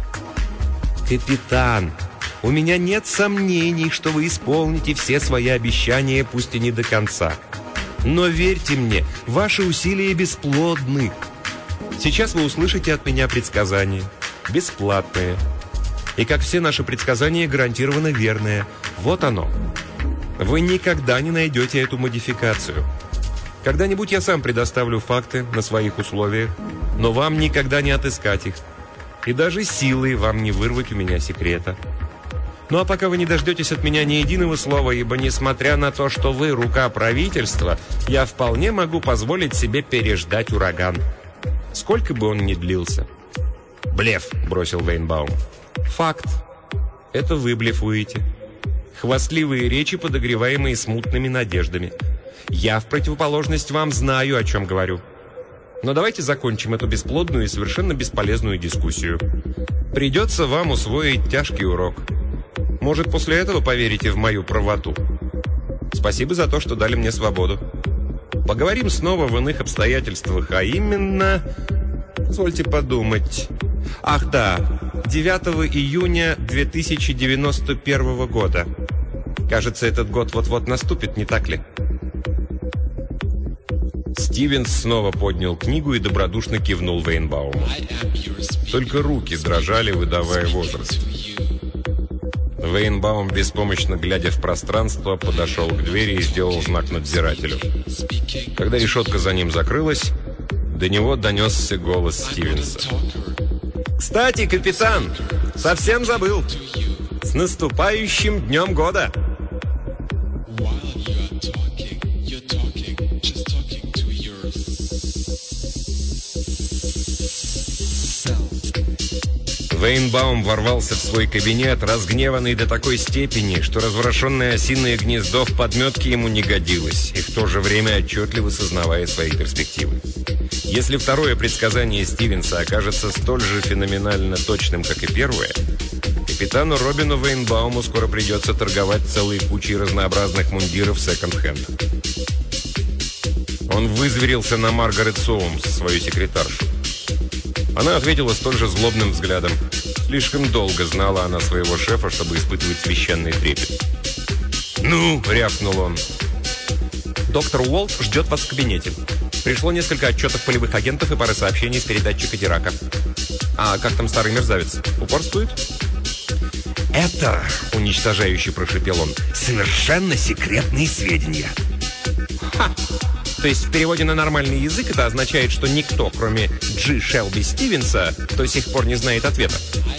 «Капитан, у меня нет сомнений, что вы исполните все свои обещания, пусть и не до конца. Но верьте мне, ваши усилия бесплодны. Сейчас вы услышите от меня предсказание. Бесплатное. И как все наши предсказания, гарантированно верное. Вот оно. Вы никогда не найдете эту модификацию. Когда-нибудь я сам предоставлю факты на своих условиях, но вам никогда не отыскать их. И даже силой вам не вырвать у меня секрета. Ну а пока вы не дождетесь от меня ни единого слова, ибо несмотря на то, что вы рука правительства, я вполне могу позволить себе переждать ураган. Сколько бы он ни длился. «Блеф», — бросил Вейнбаум. «Факт. Это вы блефуете. Хвастливые речи, подогреваемые смутными надеждами. Я, в противоположность вам, знаю, о чем говорю. Но давайте закончим эту бесплодную и совершенно бесполезную дискуссию. Придется вам усвоить тяжкий урок. Может, после этого поверите в мою правоту? Спасибо за то, что дали мне свободу. Поговорим снова в иных обстоятельствах, а именно... Позвольте подумать. Ах да, девятого июня две тысячи девяносто первого года. Кажется, этот год вот-вот наступит, не так ли?» Стивенс снова поднял книгу и добродушно кивнул Вейнбауму. Только руки дрожали, выдавая возраст. Вейнбаум, беспомощно глядя в пространство, подошел к двери и сделал знак надзирателю. Когда решетка за ним закрылась, до него донесся голос Стивенса. «Кстати, капитан, совсем забыл. С наступающим днем года!» Вейнбаум ворвался в свой кабинет, разгневанный до такой степени, что разворошенное осиное гнездо в подметке ему не годилось, и в то же время отчетливо сознавая свои перспективы. Если второе предсказание Стивенса окажется столь же феноменально точным, как и первое, капитану Робину Вейнбауму скоро придется торговать целой кучей разнообразных мундиров секонд-хенда. Он вызверился на Маргарет Соумс, свою секретаршу. Она ответила столь же злобным взглядом. Слишком долго знала она своего шефа, чтобы испытывать священный трепет. «Ну!» — рявкнул он. «Доктор Уолт ждет вас в кабинете. Пришло несколько отчетов полевых агентов и пара сообщений с передатчика Дирака. А как там старый мерзавец? Упорствует?» «Это, — уничтожающе прошипел он, — совершенно секретные сведения». «Ха! То есть в переводе на нормальный язык это означает, что никто, кроме Джи Шелби Стивенса, до сих пор не знает ответа?»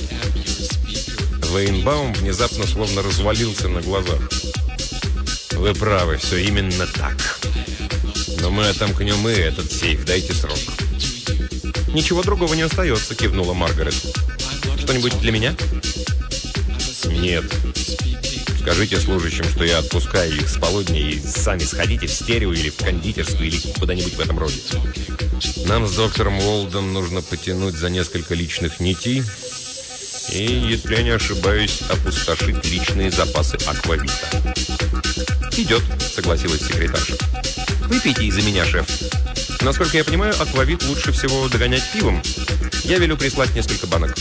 Вейнбаум внезапно словно развалился на глазах. «Вы правы, все именно так. Но мы отомкнем и этот сейф, дайте срок». «Ничего другого не остается», — кивнула Маргарет. «Что-нибудь для меня?» «Нет. Скажите служащим, что я отпускаю их с полудня, и сами сходите в стерео или в кондитерскую, или куда-нибудь в этом роде. Нам с доктором Уолдом нужно потянуть за несколько личных нитей и, если я не ошибаюсь, опустошить личные запасы аквавита». «Идет», — согласилась секретарша. «Выпейте из-за меня, шеф. Насколько я понимаю, аквавит лучше всего догонять пивом. Я велю прислать несколько банок».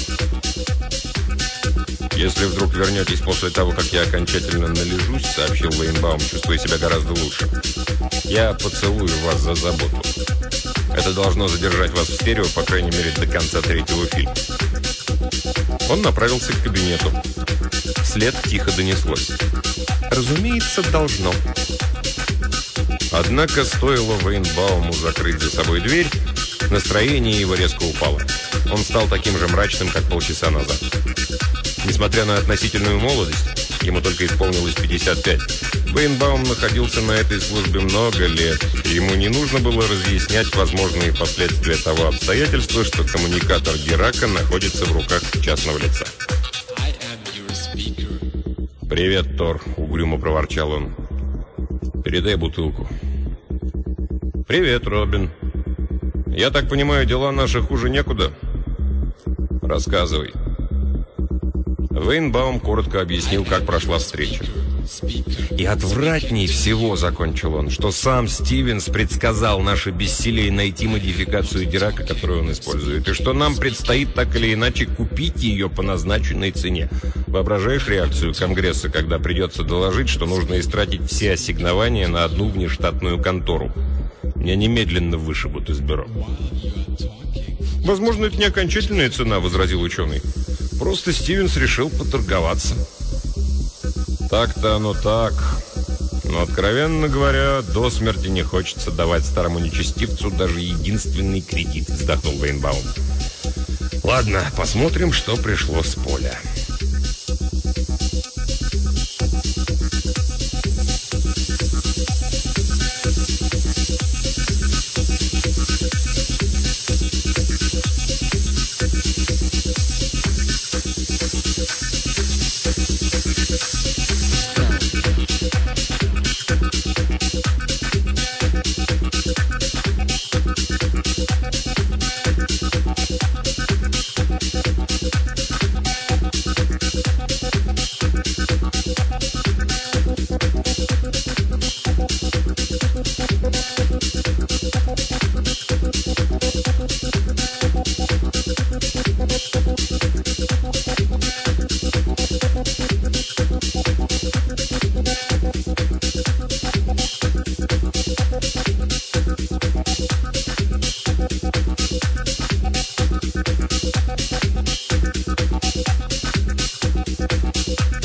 «Если вдруг вернетесь после того, как я окончательно належусь, — сообщил Вейнбаум, чувствуя себя гораздо лучше, — я поцелую вас за заботу. Это должно задержать вас в стерео, по крайней мере, до конца третьего фильма». Он направился к кабинету. Вслед тихо донеслось: «Разумеется, должно». Однако стоило Вейнбауму закрыть за собой дверь, настроение его резко упало. Он стал таким же мрачным, как полчаса назад. Несмотря на относительную молодость, ему только исполнилось пятьдесят пять, Вейнбаум находился на этой службе много лет, и ему не нужно было разъяснять возможные последствия того обстоятельства, что коммуникатор Дирака находится в руках частного лица. «Привет, Тор», — угрюмо проворчал он. «Передай бутылку». «Привет, Робин. Я так понимаю, дела наши хуже некуда?» «Рассказывай». Вейнбаум коротко объяснил, как прошла встреча. «И отвратней всего, — закончил он, — что сам Стивенс предсказал наше бессилие найти модификацию Дирака, которую он использует, и что нам предстоит так или иначе купить ее по назначенной цене. Воображаешь реакцию Конгресса, когда придется доложить, что нужно истратить все ассигнования на одну внештатную контору? Меня немедленно вышибут из бюро». «Возможно, это не окончательная цена, — возразил ученый. Просто Стивенс решил поторговаться». «Так-то оно так. Но, откровенно говоря, до смерти не хочется давать старому нечестивцу даже единственный кредит», — вздохнул Вейнбаум. «Ладно, посмотрим, что пришло с поля».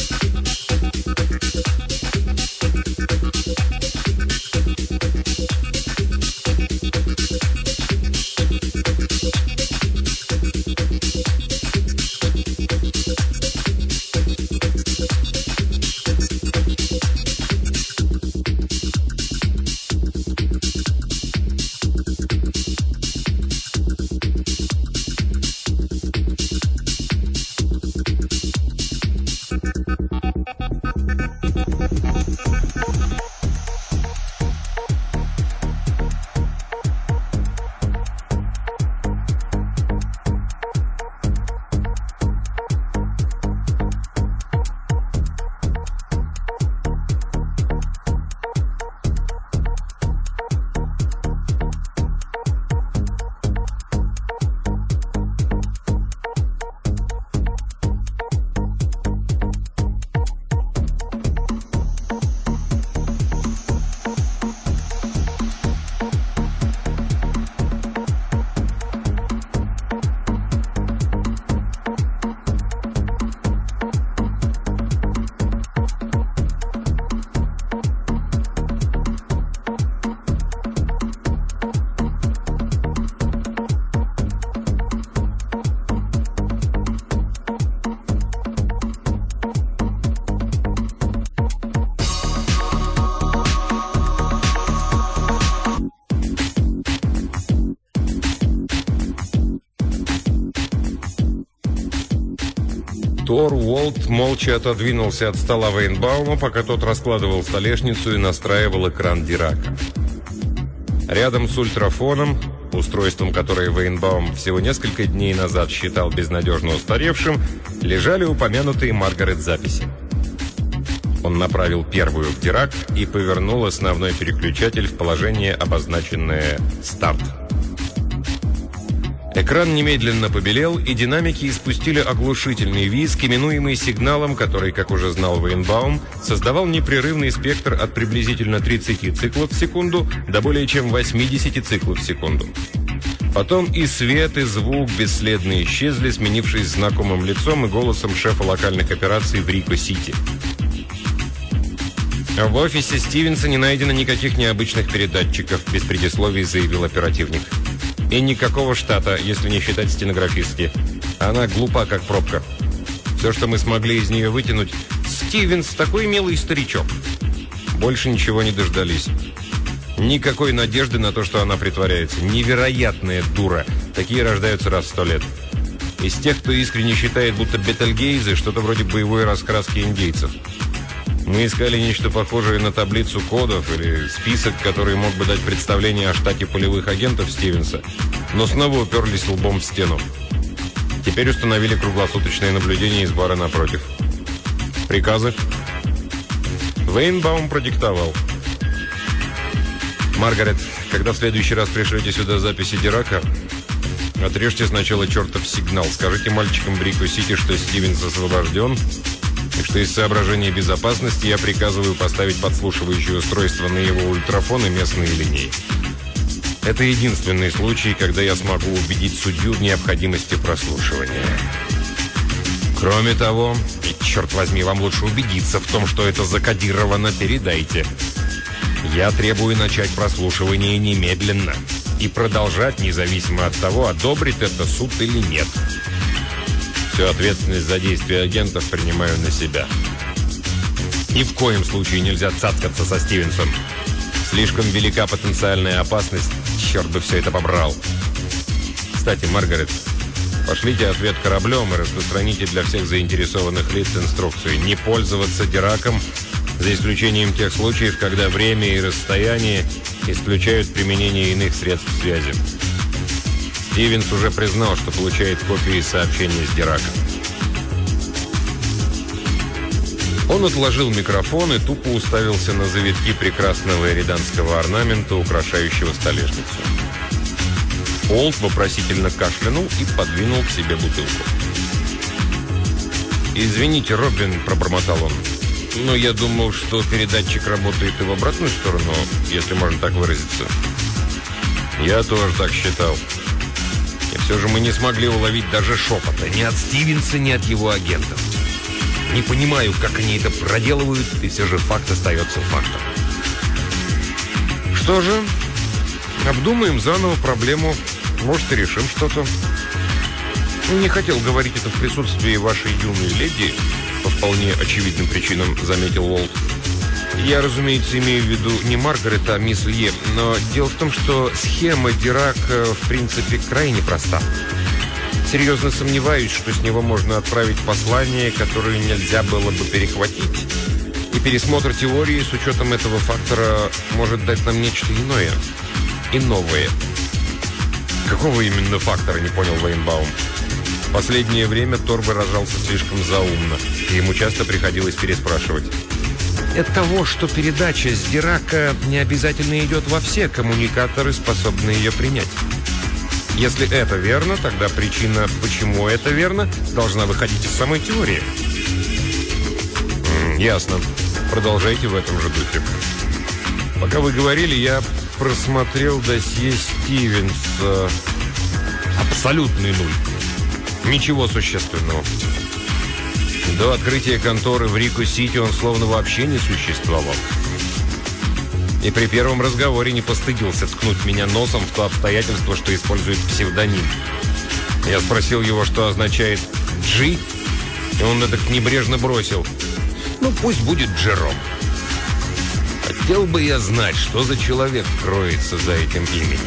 Тор Уолт молча отодвинулся от стола Вейнбаума, пока тот раскладывал столешницу и настраивал экран Дирака. Рядом с ультрафоном, устройством, которое Вейнбаум всего несколько дней назад считал безнадежно устаревшим, лежали упомянутые Маргарет записи. Он направил первую в Дирак и повернул основной переключатель в положение, обозначенное «Старт». Экран немедленно побелел, и динамики испустили оглушительный визг, именуемый сигналом, который, как уже знал Вейнбаум, создавал непрерывный спектр от приблизительно тридцати циклов в секунду до более чем восьмидесяти циклов в секунду. Потом и свет, и звук бесследно исчезли, сменившись знакомым лицом и голосом шефа локальных операций в Рико-Сити. «В офисе Стивенса не найдено никаких необычных передатчиков», без предисловий заявил оперативник. «И никакого штата, если не считать стенографистки. Она глупа, как пробка. Все, что мы смогли из нее вытянуть... Стивенс такой милый старичок». Больше ничего не дождались. Никакой надежды на то, что она притворяется. Невероятная дура. Такие рождаются раз в сто лет. Из тех, кто искренне считает, будто Бетельгейзе что-то вроде боевой раскраски индейцев. Мы искали нечто похожее на таблицу кодов или список, который мог бы дать представление о штате полевых агентов Стивенса, но снова уперлись лбом в стену. Теперь установили круглосуточное наблюдение из бара напротив. Приказы? Вейнбаум продиктовал. «Маргарет, когда в следующий раз пришлете сюда записи Дирака, отрежьте сначала чертов сигнал. Скажите мальчикам в Рико-Сити, что Стивенс освобожден, и что из соображений безопасности я приказываю поставить подслушивающее устройство на его ультрафон и местные линии. Это единственный случай, когда я смогу убедить судью в необходимости прослушивания. Кроме того, и, черт возьми, вам лучше убедиться в том, что это закодировано, передайте. Я требую начать прослушивание немедленно и продолжать, независимо от того, одобрит это суд или нет. Всю ответственность за действия агентов принимаю на себя. Ни в коем случае нельзя цацкаться со Стивенсом. Слишком велика потенциальная опасность. Черт бы все это побрал. Кстати, Маргарет, пошлите ответ кораблем и распространите для всех заинтересованных лиц инструкцию не пользоваться Дираком, за исключением тех случаев, когда время и расстояние исключают применение иных средств связи. Стивенс уже признал, что получает копии сообщений с Дираком. Он отложил микрофон и тупо уставился на завитки прекрасного эриданского орнамента, украшающего столешницу. Олд вопросительно кашлянул и подвинул к себе бутылку. «Извините, Робин», — пробормотал он, — «но я думал, что передатчик работает и в обратную сторону, если можно так выразиться». «Я тоже так считал. И все же мы не смогли уловить даже шепота ни от Стивенса, ни от его агентов. Не понимаю, как они это проделывают, и все же факт остается фактом. Что же, обдумаем заново проблему. Может, и решим что-то. Не хотел говорить это в присутствии вашей юной леди, по вполне очевидным причинам, заметил Уолт. Я, разумеется, имею в виду не Маргарет, а мисс Лье, но дело в том, что схема Дирака, в принципе, крайне проста. Серьезно сомневаюсь, что с него можно отправить послание, которое нельзя было бы перехватить. И пересмотр теории с учетом этого фактора может дать нам нечто иное. И новое. Какого именно фактора, не понял Вейнбаум. В последнее время Тор выражался слишком заумно, и ему часто приходилось переспрашивать. От того, что передача с Дирака не обязательно идет во все коммуникаторы, способные ее принять. Если это верно, тогда причина, почему это верно, должна выходить из самой теории. М, ясно. Продолжайте в этом же духе. Пока вы говорили, я просмотрел досье Стивенса. Абсолютный нуль. Ничего существенного. До открытия конторы в Рико-Сити он словно вообще не существовал. И при первом разговоре не постыдился ткнуть меня носом в то обстоятельство, что использует псевдоним. Я спросил его, что означает «Джи», и он это небрежно бросил. Ну, пусть будет Джером. Хотел бы я знать, что за человек кроется за этим именем.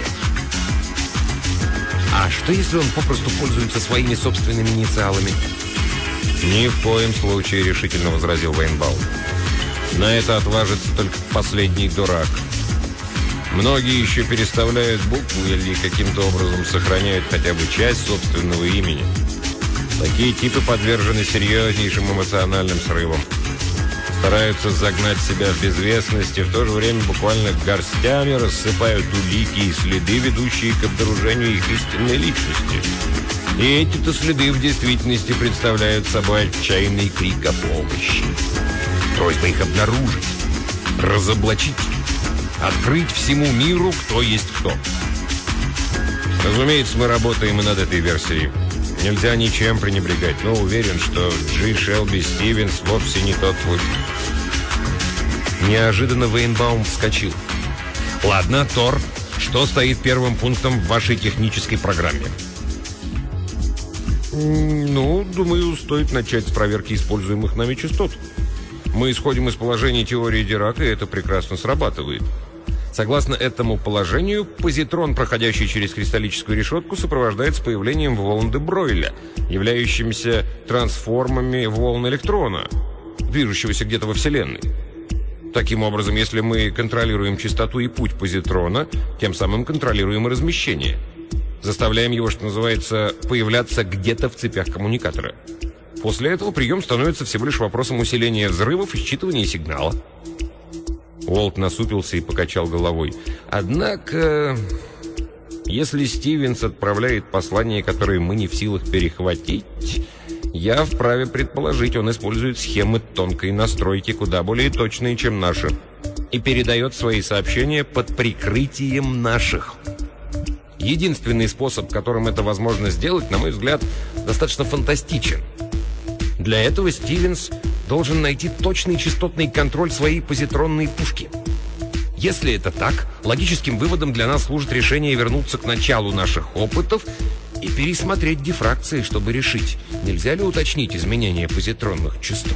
А что, если он попросту пользуется своими собственными инициалами? Ни в коем случае, решительно возразил Вейнбаум. На это отважится только последний дурак. Многие еще переставляют букву или каким-то образом сохраняют хотя бы часть собственного имени. Такие типы подвержены серьезнейшим эмоциональным срывам. Стараются загнать себя в безвестность и в то же время буквально горстями рассыпают улики и следы, ведущие к обнаружению их истинной личности. И эти-то следы в действительности представляют собой отчаянный крик о помощи. Просьба их обнаружить, разоблачить, открыть всему миру, кто есть кто. Разумеется, мы работаем и над этой версией. Нельзя ничем пренебрегать, но уверен, что Джи Шелби Стивенс вовсе не тот путь. Неожиданно Вейнбаум вскочил. Ладно, Тор, что стоит первым пунктом в вашей технической программе? Ну, думаю, стоит начать с проверки используемых нами частот. Мы исходим из положения теории Дирака, и это прекрасно срабатывает. Согласно этому положению, позитрон, проходящий через кристаллическую решетку, сопровождается появлением волн де Бройля, являющимися трансформами волн электрона, движущегося где-то во Вселенной. Таким образом, если мы контролируем частоту и путь позитрона, тем самым контролируем и размещение. Заставляем его, что называется, появляться где-то в цепях коммуникатора. После этого прием становится всего лишь вопросом усиления взрывов и считывания сигнала. Уолт насупился и покачал головой. Однако, если Стивенс отправляет послание, которое мы не в силах перехватить, я вправе предположить, он использует схемы тонкой настройки, куда более точные, чем наши, и передает свои сообщения под прикрытием наших. Единственный способ, которым это возможно сделать, на мой взгляд, достаточно фантастичен. Для этого Стивенс должен найти точный частотный контроль своей позитронной пушки. Если это так, логическим выводом для нас служит решение вернуться к началу наших опытов и пересмотреть дифракции, чтобы решить, нельзя ли уточнить изменения позитронных частот.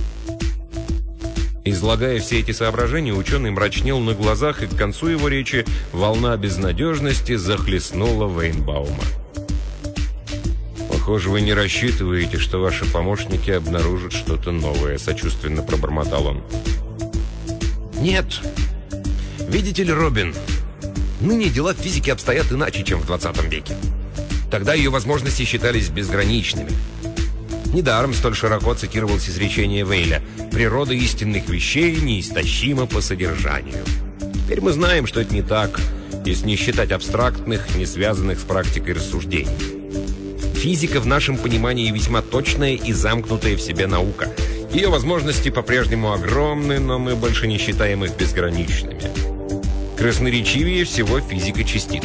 Излагая все эти соображения, ученый мрачнел на глазах, и к концу его речи волна безнадежности захлестнула Вейнбаума. «Похоже, вы не рассчитываете, что ваши помощники обнаружат что-то новое», — сочувственно пробормотал он. «Нет. Видите ли, Робин, ныне дела в физике обстоят иначе, чем в двадцатом веке. Тогда ее возможности считались безграничными. Недаром столь широко цитировалось изречение Вейля: «Природа истинных вещей неистощима по содержанию». Теперь мы знаем, что это не так, если не считать абстрактных, не связанных с практикой рассуждений. Физика в нашем понимании весьма точная и замкнутая в себе наука. Ее возможности по-прежнему огромны, но мы больше не считаем их безграничными. Красноречивее всего физика частиц.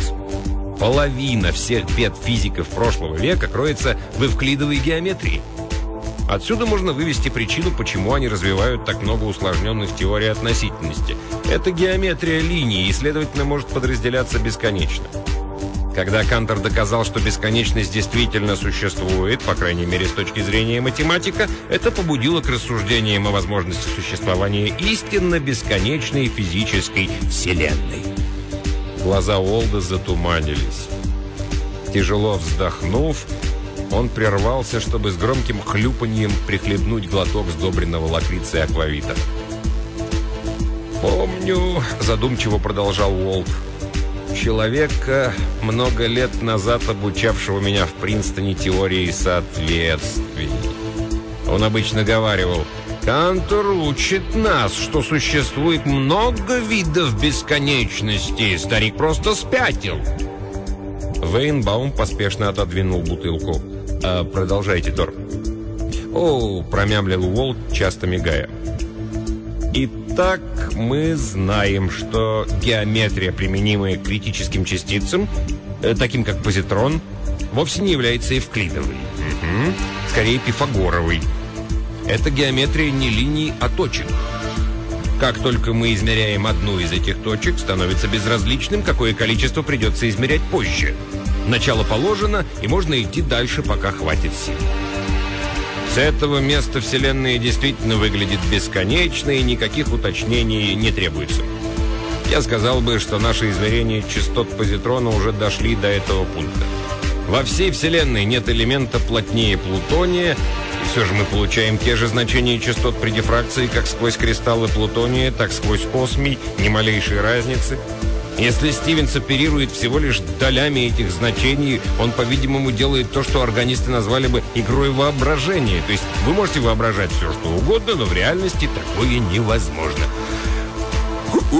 Половина всех бед физиков прошлого века кроется в эвклидовой геометрии. Отсюда можно вывести причину, почему они развивают так много усложненных теорий относительности. Это геометрия линий и, следовательно, может подразделяться бесконечно. Когда Кантор доказал, что бесконечность действительно существует, по крайней мере, с точки зрения математика, это побудило к рассуждениям о возможности существования истинно бесконечной физической Вселенной. Глаза Уолда затуманились. Тяжело вздохнув, он прервался, чтобы с громким хлюпаньем прихлебнуть глоток сдобренного лакрицей аквавита. «Помню», — задумчиво продолжал Уолд, «человека, много лет назад обучавшего меня в Принстоне теории соответствий. Он обычно говаривал: Кантор учит нас, что существует много видов бесконечности. Старик просто спятил». Вейнбаум поспешно отодвинул бутылку. А, «Продолжайте, Тор». «О», — промямлил Уолт, часто мигая. «Итак, мы знаем, что геометрия, применимая к критическим частицам, э, таким как позитрон, вовсе не является евклидовой. Угу. Скорее, пифагоровой. Это геометрия не линий, а точек. Как только мы измеряем одну из этих точек, становится безразличным, какое количество придется измерять позже. Начало положено, и можно идти дальше, пока хватит сил. С этого места Вселенная действительно выглядит бесконечной, и никаких уточнений не требуется. Я сказал бы, что наши измерения частот позитрона уже дошли до этого пункта. Во всей Вселенной нет элемента плотнее плутония, и все же мы получаем те же значения частот при дифракции, как сквозь кристаллы плутония, так сквозь осмий, ни малейшей разницы. Если Стивенс оперирует всего лишь долями этих значений, он, по-видимому, делает то, что органисты назвали бы игрой воображения. То есть вы можете воображать все, что угодно, но в реальности такое невозможно. «У-уп!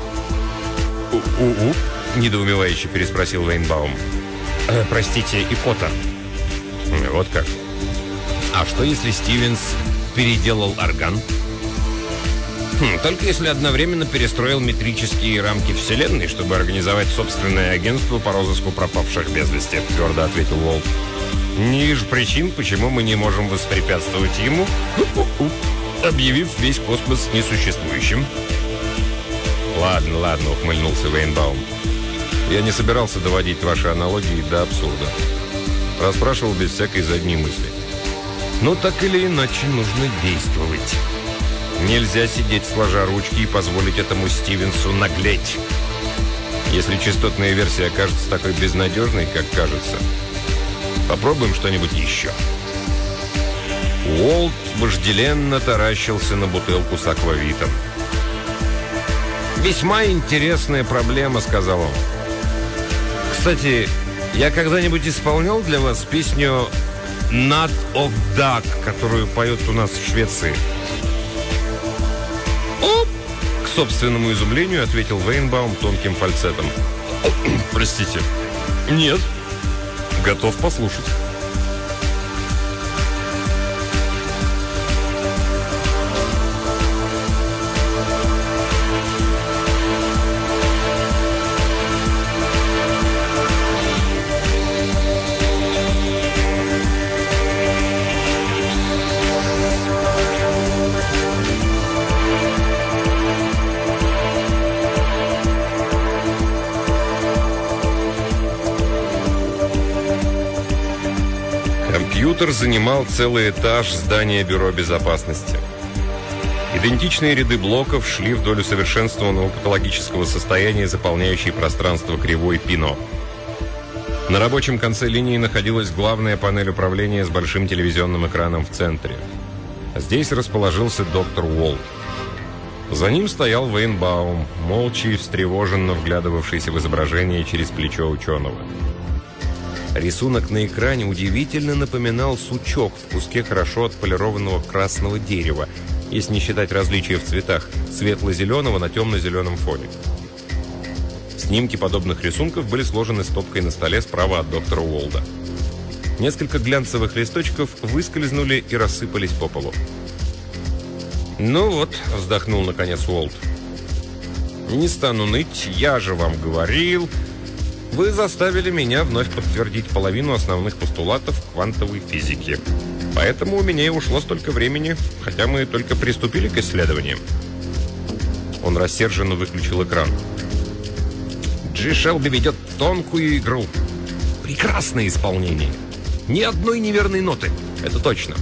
У-уп!» — недоумевающе переспросил Вейнбаум. Э, «Простите, ипота». «Вот как? А что, если Стивенс переделал орган?» Хм, только если одновременно перестроил метрические рамки Вселенной, чтобы организовать собственное агентство по розыску пропавших без вести, твердо ответил Уолт. «Не вижу причин, почему мы не можем воспрепятствовать ему, объявив весь космос несуществующим». «Ладно, ладно», — ухмыльнулся Вейнбаум. «Я не собирался доводить ваши аналогии до абсурда. Расспрашивал без всякой задней мысли. Но так или иначе нужно действовать. Нельзя сидеть сложа ручки и позволить этому Стивенсу наглеть. Если частотная версия окажется такой безнадежной, как кажется, попробуем что-нибудь еще». Уолт вожделенно таращился на бутылку с аквавитом. «Весьма интересная проблема», — сказал он. «Кстати, я когда-нибудь исполнял для вас песню «Not of Duck», которую поет у нас в Швеции?» «Оп!» — к собственному изумлению ответил Вейнбаум тонким фальцетом. «Простите. Нет. Готов послушать». Компьютер занимал целый этаж здания Бюро безопасности. Идентичные ряды блоков шли вдоль усовершенствованного патологического состояния, заполняющей пространство кривой Пино. На рабочем конце линии находилась главная панель управления с большим телевизионным экраном в центре. Здесь расположился доктор Уолт. За ним стоял Вейнбаум, молча и встревоженно вглядывавшийся в изображение через плечо ученого. Рисунок на экране удивительно напоминал сучок в куске хорошо отполированного красного дерева, если не считать различия в цветах светло-зеленого на темно-зеленом фоне. Снимки подобных рисунков были сложены стопкой на столе справа от доктора Уолда. Несколько глянцевых листочков выскользнули и рассыпались по полу. «Ну вот», — вздохнул наконец Уолт. «Не стану ныть, я же вам говорил. Вы заставили меня вновь подтвердить половину основных постулатов квантовой физики». Поэтому у меня и ушло столько времени, хотя мы только приступили к исследованиям. Он рассерженно выключил экран. Джи Шелби ведет тонкую игру. Прекрасное исполнение. Ни одной неверной ноты. Это точно.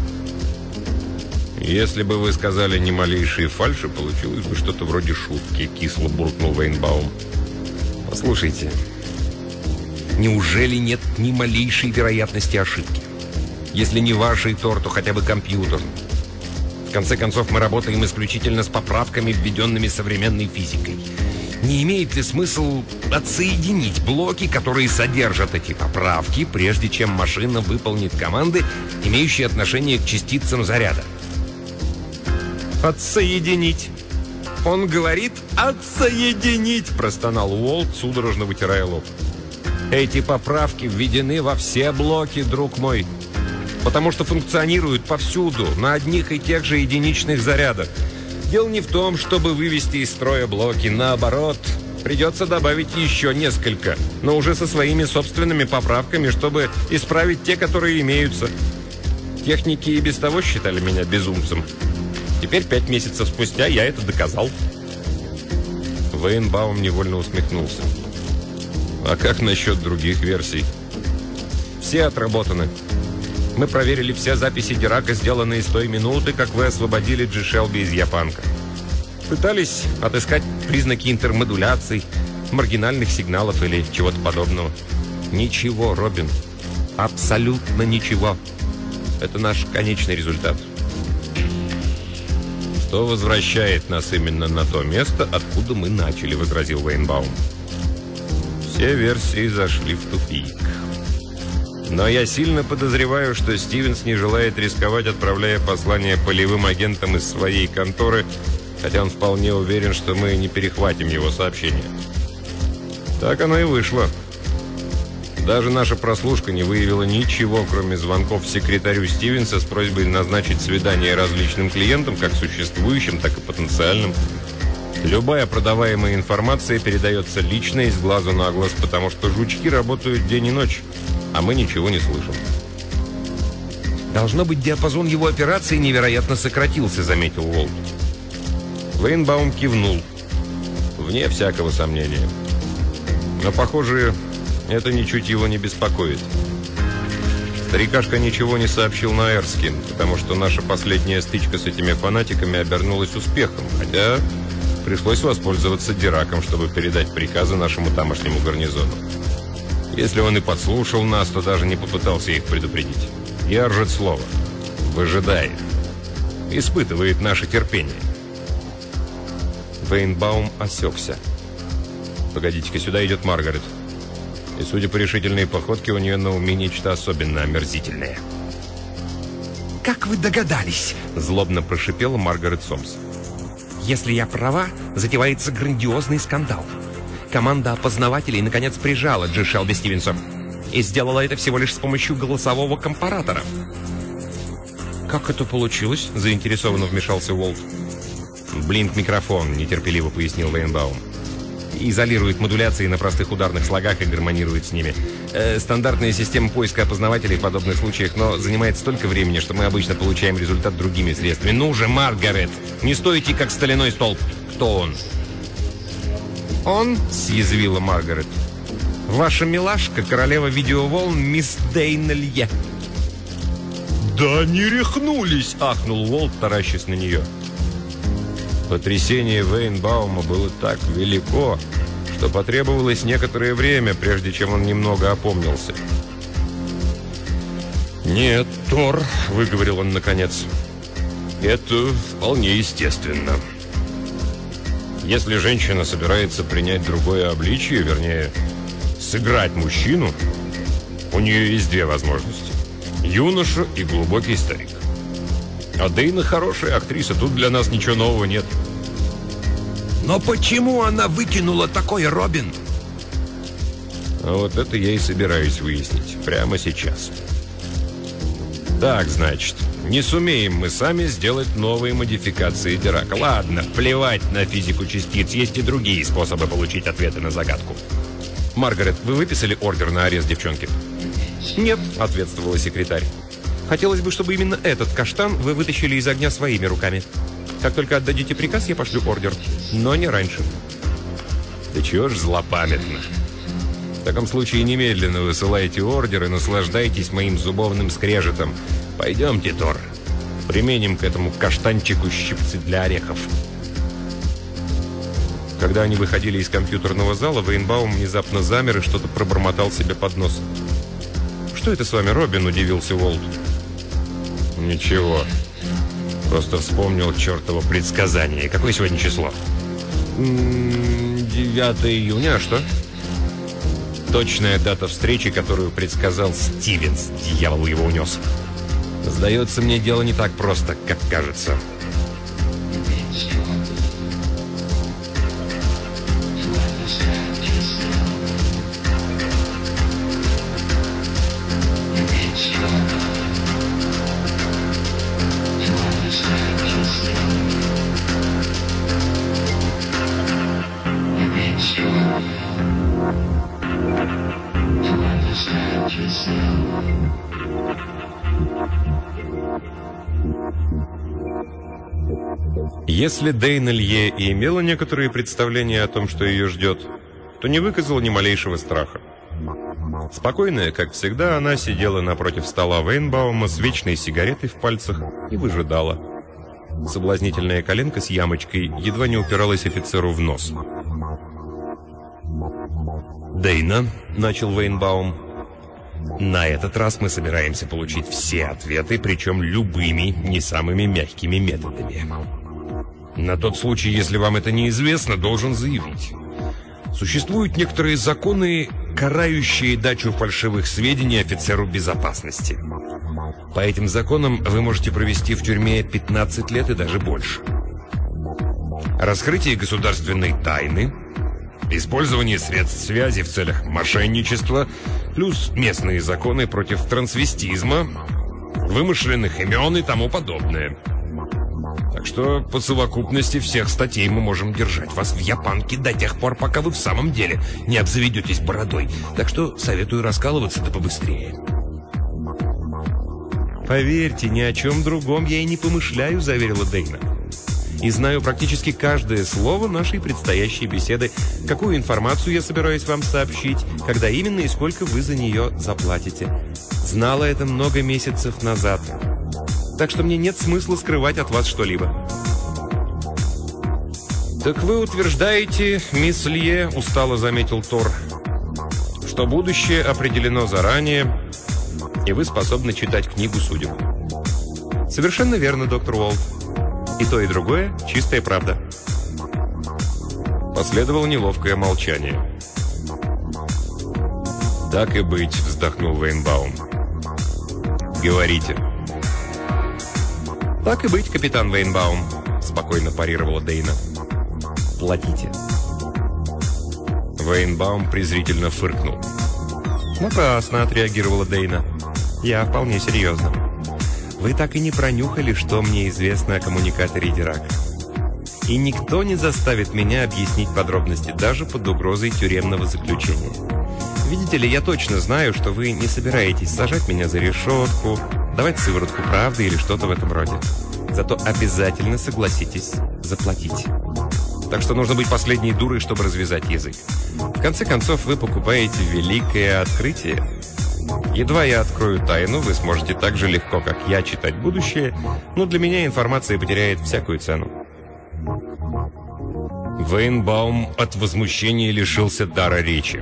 Если бы вы сказали ни малейшие фальши, получилось бы что-то вроде шутки, кисло буркнул Вейнбаум. Послушайте, неужели нет ни малейшей вероятности ошибки? Если не вашей тор, то хотя бы компьютер. В конце концов, мы работаем исключительно с поправками, введенными современной физикой. Не имеет ли смысл отсоединить блоки, которые содержат эти поправки, прежде чем машина выполнит команды, имеющие отношение к частицам заряда? «Отсоединить!» «Он говорит «отсоединить!»» – простонал Уолт, судорожно вытирая лоб. «Эти поправки введены во все блоки, друг мой, потому что функционируют повсюду, на одних и тех же единичных зарядах. Дело не в том, чтобы вывести из строя блоки, наоборот, придется добавить еще несколько, но уже со своими собственными поправками, чтобы исправить те, которые имеются. Техники и без того считали меня безумцем. Теперь, пять месяцев спустя, я это доказал». Вейнбаум невольно усмехнулся. «А как насчет других версий?» «Все отработаны. Мы проверили все записи Дирака, сделанные с той минуты, как вы освободили Джи Шелби из Япанка. Пытались отыскать признаки интермодуляций, маргинальных сигналов или чего-то подобного. Ничего, Робин. Абсолютно ничего. Это наш конечный результат». «Что возвращает нас именно на то место, откуда мы начали», — возразил Вейнбаум. «Все версии зашли в тупик. Но я сильно подозреваю, что Стивенс не желает рисковать, отправляя послание полевым агентам из своей конторы, хотя он вполне уверен, что мы не перехватим его сообщение. Так оно и вышло. Даже наша прослушка не выявила ничего, кроме звонков секретарю Стивенса с просьбой назначить свидание различным клиентам, как существующим, так и потенциальным. Любая продаваемая информация передается лично из глазу на глаз, потому что жучки работают день и ночь, а мы ничего не слышим». «Должно быть, диапазон его операции невероятно сократился», — заметил Уолт. Вейнбаум кивнул. «Вне всякого сомнения. Но, похоже, это ничуть его не беспокоит. Старикашка ничего не сообщил на Эрскин, потому что наша последняя стычка с этими фанатиками обернулась успехом, хотя пришлось воспользоваться Дираком, чтобы передать приказы нашему тамошнему гарнизону. Если он и подслушал нас, то даже не попытался их предупредить. Держит слово. Выжидает. Испытывает наше терпение». Вейнбаум осекся. «Погодите-ка, сюда идет Маргарет. И, судя по решительной походке, у нее на уме нечто особенно омерзительное». «Как вы догадались?» – злобно прошипела Маргарет Сомс. «Если я права, затевается грандиозный скандал. Команда опознавателей наконец прижала Джи Шелби Стивенса. И сделала это всего лишь с помощью голосового компаратора». «Как это получилось?» – заинтересованно вмешался Уолт. «Блинк-микрофон», – нетерпеливо пояснил Вейнбаум. «Изолирует модуляции на простых ударных слогах и гармонирует с ними. Э, стандартная система поиска опознавателей в подобных случаях, но занимает столько времени, что мы обычно получаем результат другими средствами. Ну же, Маргарет, не стойте, как стальной столб. Кто он?» «Он?» – съязвила Маргарет. «Ваша милашка, королева видеоволн, мисс Дейна Лье». «Да не рехнулись!» – ахнул Уолт, таращась на нее. Потрясение Вейнбаума было так велико, что потребовалось некоторое время, прежде чем он немного опомнился. «Нет, Тор», — выговорил он наконец, — «это вполне естественно. Если женщина собирается принять другое обличие, вернее, сыграть мужчину, у нее есть две возможности — юноша и глубокий старик. А Дейна хорошая актриса, тут для нас ничего нового нет». «Но почему она выкинула такой, Робин?» А вот это я и собираюсь выяснить прямо сейчас. Так, значит, не сумеем мы сами сделать новые модификации Дирака. Ладно, плевать на физику частиц, есть и другие способы получить ответы на загадку. Маргарет, вы выписали ордер на арест девчонки? «Нет», — ответствовала секретарь. Хотелось бы, чтобы именно этот каштан вы вытащили из огня своими руками. Как только отдадите приказ, я пошлю ордер. Но не раньше. Да чего ж злопамятно. В таком случае немедленно высылайте ордер и наслаждайтесь моим зубовным скрежетом. Пойдемте, Тор. Применим к этому каштанчику щипцы для орехов. Когда они выходили из компьютерного зала, Вейнбаум внезапно замер и что-то пробормотал себе под нос. «Что это с вами, Робин?» – удивился Уолт. «Ничего. Просто вспомнил чертово предсказание. Какое сегодня число?» девятое июня. А что?» Точная дата встречи, которую предсказал Стивенс. Дьявол его унес. Сдается мне, дело не так просто, как кажется. Если Дейна Лье и имела некоторые представления о том, что ее ждет, то не выказала ни малейшего страха. Спокойная, как всегда, она сидела напротив стола Вейнбаума с вечной сигаретой в пальцах и выжидала. Соблазнительная коленка с ямочкой едва не упиралась офицеру в нос. «Дейна», — начал Вейнбаум, — «на этот раз мы собираемся получить все ответы, причем любыми, не самыми мягкими методами. На тот случай, если вам это неизвестно, должен заявить. Существуют некоторые законы, карающие дачу фальшивых сведений офицеру безопасности. По этим законам вы можете провести в тюрьме пятнадцать лет и даже больше. Раскрытие государственной тайны, использование средств связи в целях мошенничества, плюс местные законы против трансвестизма, вымышленных имен и тому подобное. Так что по совокупности всех статей мы можем держать вас в япанке до тех пор, пока вы в самом деле не обзаведетесь бородой. Так что советую раскалываться да побыстрее». «Поверьте, ни о чем другом я и не помышляю», — заверила Дейна. «И знаю практически каждое слово нашей предстоящей беседы, какую информацию я собираюсь вам сообщить, когда именно и сколько вы за нее заплатите. Знала это много месяцев назад. Так что мне нет смысла скрывать от вас что-либо». «Так вы утверждаете, мисс Лье, — устало заметил Тор, — что будущее определено заранее, и вы способны читать книгу судеб». «Совершенно верно, доктор Уолт. И то, и другое — чистая правда». Последовало неловкое молчание. «Так и быть», — вздохнул Вейнбаум. «Говорите». «Так и быть, капитан Вейнбаум», — спокойно парировала Дейна. «Платите». Вейнбаум презрительно фыркнул. «Напрасно», — отреагировала Дейна. «Я вполне серьезно. Вы так и не пронюхали, что мне известно о коммуникаторе Дирак. И никто не заставит меня объяснить подробности, даже под угрозой тюремного заключения. Видите ли, я точно знаю, что вы не собираетесь сажать меня за решетку, давать сыворотку правды или что-то в этом роде. Зато обязательно согласитесь заплатить. Так что нужно быть последней дурой, чтобы развязать язык. В конце концов, вы покупаете великое открытие. Едва я открою тайну, вы сможете так же легко, как я, читать будущее, но для меня информация потеряет всякую цену». Вейнбаум от возмущения лишился дара речи.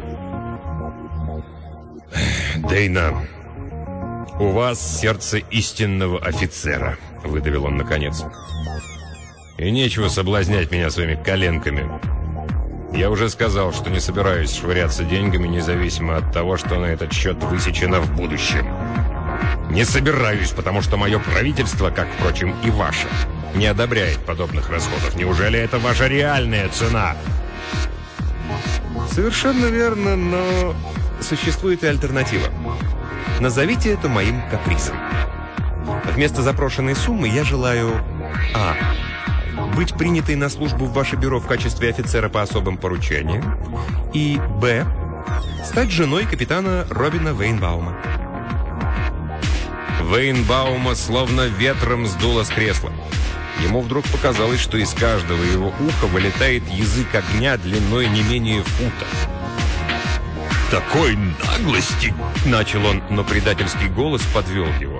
«Дейна, у вас сердце истинного офицера», — выдавил он наконец. «И нечего соблазнять меня своими коленками. Я уже сказал, что не собираюсь швыряться деньгами, независимо от того, что на этот счет высечено в будущем. Не собираюсь, потому что мое правительство, как, впрочем, и ваше, не одобряет подобных расходов. Неужели это ваша реальная цена?» «Совершенно верно, но существует и альтернатива. Назовите это моим капризом. Вместо запрошенной суммы я желаю А. быть принятой на службу в ваше бюро в качестве офицера по особым поручениям, и Б. стать женой капитана Робина Вейнбаума». Вейнбаума словно ветром сдуло с кресла. Ему вдруг показалось, что из каждого его уха вылетает язык огня длиной не менее фута. «Такой наглости!» – начал он, но предательский голос подвел его.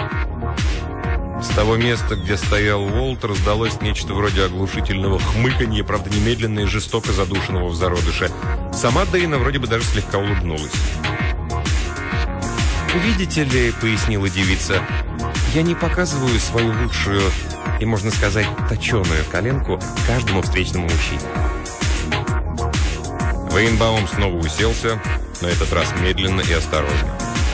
С того места, где стоял Уолт, раздалось нечто вроде оглушительного хмыканья, правда, немедленно и жестоко задушенного в зародыше. Сама Дейна вроде бы даже слегка улыбнулась. «Видите ли, — пояснила девица, — я не показываю свою лучшую и, можно сказать, точеную коленку каждому встречному мужчине». Вейнбаум снова уселся, на этот раз медленно и осторожно.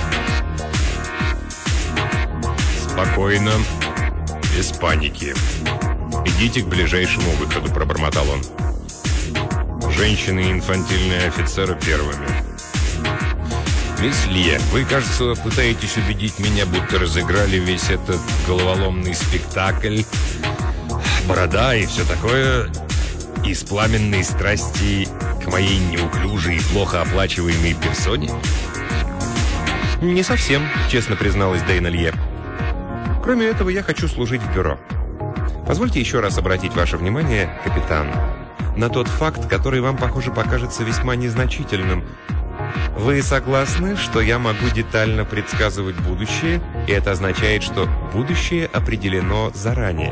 «Спокойно, без паники. Идите к ближайшему выходу», — пробормотал он. «Женщины и инфантильные офицеры первыми». «Мисс Лия, вы, кажется, пытаетесь убедить меня, будто разыграли весь этот головоломный спектакль. Борода и все такое. Из пламенной страсти к моей неуклюжей и плохо оплачиваемой персоне?» «Не совсем», — честно призналась Дейна Лье. «Кроме этого, я хочу служить в бюро. Позвольте еще раз обратить ваше внимание, капитан, на тот факт, который вам, похоже, покажется весьма незначительным. Вы согласны, что я могу детально предсказывать будущее, и это означает, что будущее определено заранее?»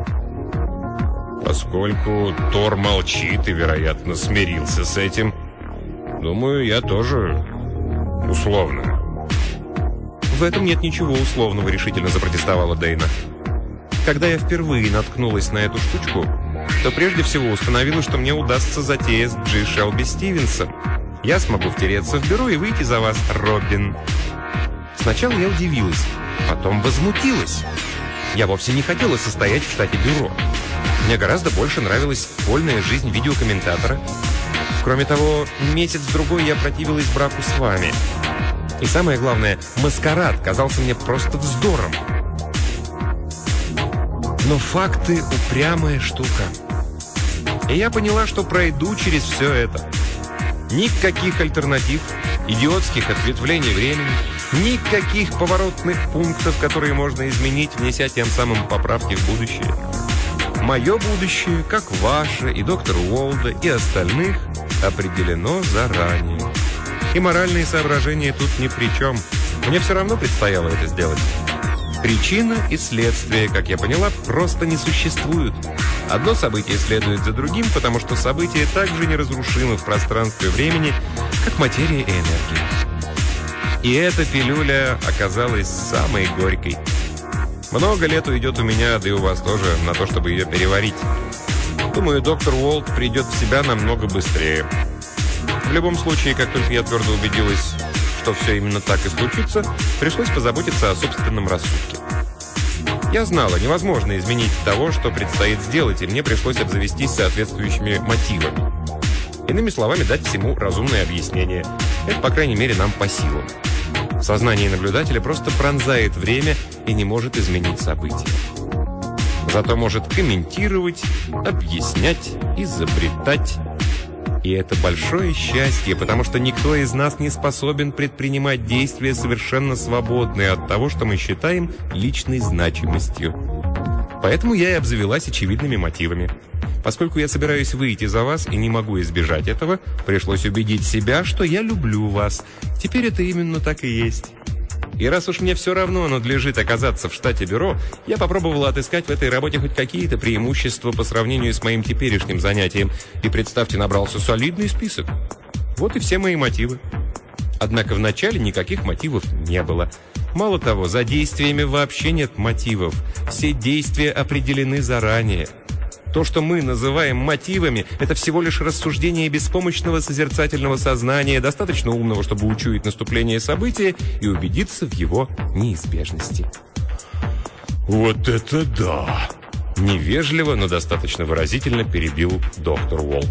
Поскольку Тор молчит и, вероятно, смирился с этим, думаю, я тоже условно. «В этом нет ничего условного», — решительно запротестовала Дейна. «Когда я впервые наткнулась на эту штучку, то прежде всего установила, что мне удастся затея с Джи Шелби Стивенсом. Я смогу втереться в бюро и выйти за вас, Робин». Сначала я удивилась, потом возмутилась. Я вовсе не хотела состоять в штате бюро. Мне гораздо больше нравилась вольная жизнь видеокомментатора. Кроме того, месяц-другой я противилась браку с вами. И самое главное, маскарад казался мне просто вздором. Но факты — упрямая штука. И я поняла, что пройду через все это. Никаких альтернатив, идиотских ответвлений времени, никаких поворотных пунктов, которые можно изменить, внеся тем самым поправки в будущее. Мое будущее, как ваше, и доктора Уолда, и остальных, определено заранее. И моральные соображения тут ни при чем. Мне все равно предстояло это сделать. Причина и следствие, как я поняла, просто не существуют. Одно событие следует за другим, потому что события так же неразрушимы в пространстве времени, как материя и энергия. И эта пилюля оказалась самой горькой. Много лет уйдет у меня, да и у вас тоже, на то, чтобы ее переварить. Думаю, доктор Уолт придет в себя намного быстрее. В любом случае, как только я твердо убедилась, что все именно так и случится, пришлось позаботиться о собственном рассудке. Я знала, невозможно изменить того, что предстоит сделать, и мне пришлось обзавестись соответствующими мотивами. Иными словами, дать всему разумное объяснение. Это, по крайней мере, нам по силам. Сознание наблюдателя просто пронзает время и не может изменить события. Зато может комментировать, объяснять, изобретать. И это большое счастье, потому что никто из нас не способен предпринимать действия, совершенно свободные от того, что мы считаем личной значимостью. Поэтому я и обзавелась очевидными мотивами. Поскольку я собираюсь выйти за вас и не могу избежать этого, пришлось убедить себя, что я люблю вас. Теперь это именно так и есть. И раз уж мне все равно надлежит оказаться в штате бюро, я попробовала отыскать в этой работе хоть какие-то преимущества по сравнению с моим теперешним занятием. И, представьте, набрался солидный список. Вот и все мои мотивы. Однако вначале никаких мотивов не было. Мало того, за действиями вообще нет мотивов. Все действия определены заранее. То, что мы называем мотивами, это всего лишь рассуждение беспомощного созерцательного сознания, достаточно умного, чтобы учуять наступление события и убедиться в его неизбежности. «Вот это да!» Невежливо, но достаточно выразительно перебил доктор Уолт.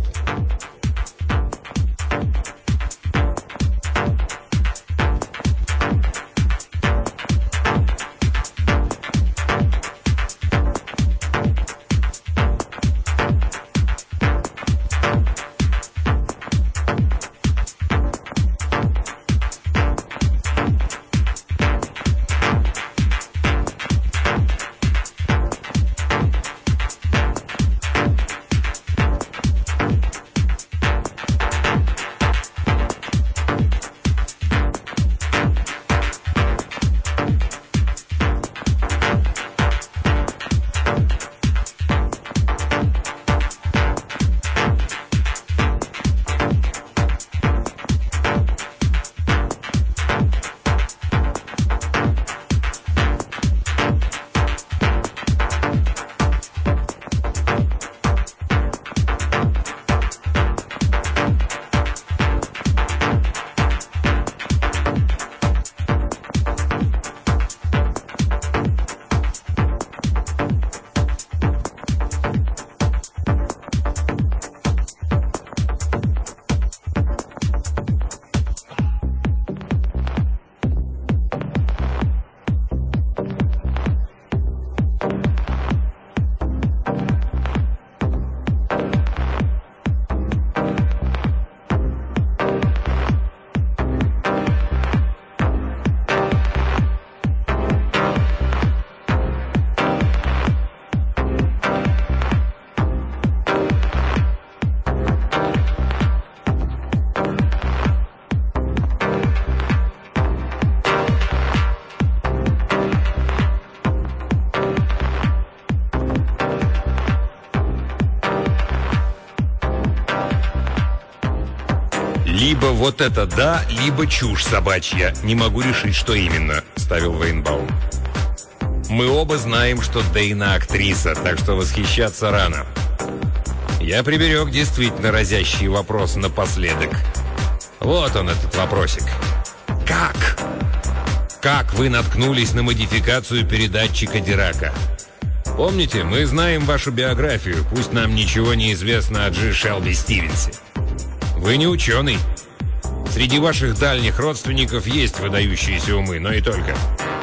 «Либо вот это да, либо чушь собачья. Не могу решить, что именно», — ставил Вейнбаум. «Мы оба знаем, что Дейна актриса, так что восхищаться рано. Я приберег действительно разящий вопрос напоследок. Вот он, этот вопросик. Как? Как вы наткнулись на модификацию передатчика Дирака? Помните, мы знаем вашу биографию, пусть нам ничего не известно о Джи Шелби Стивенсе. Вы не ученый. Среди ваших дальних родственников есть выдающиеся умы, но и только».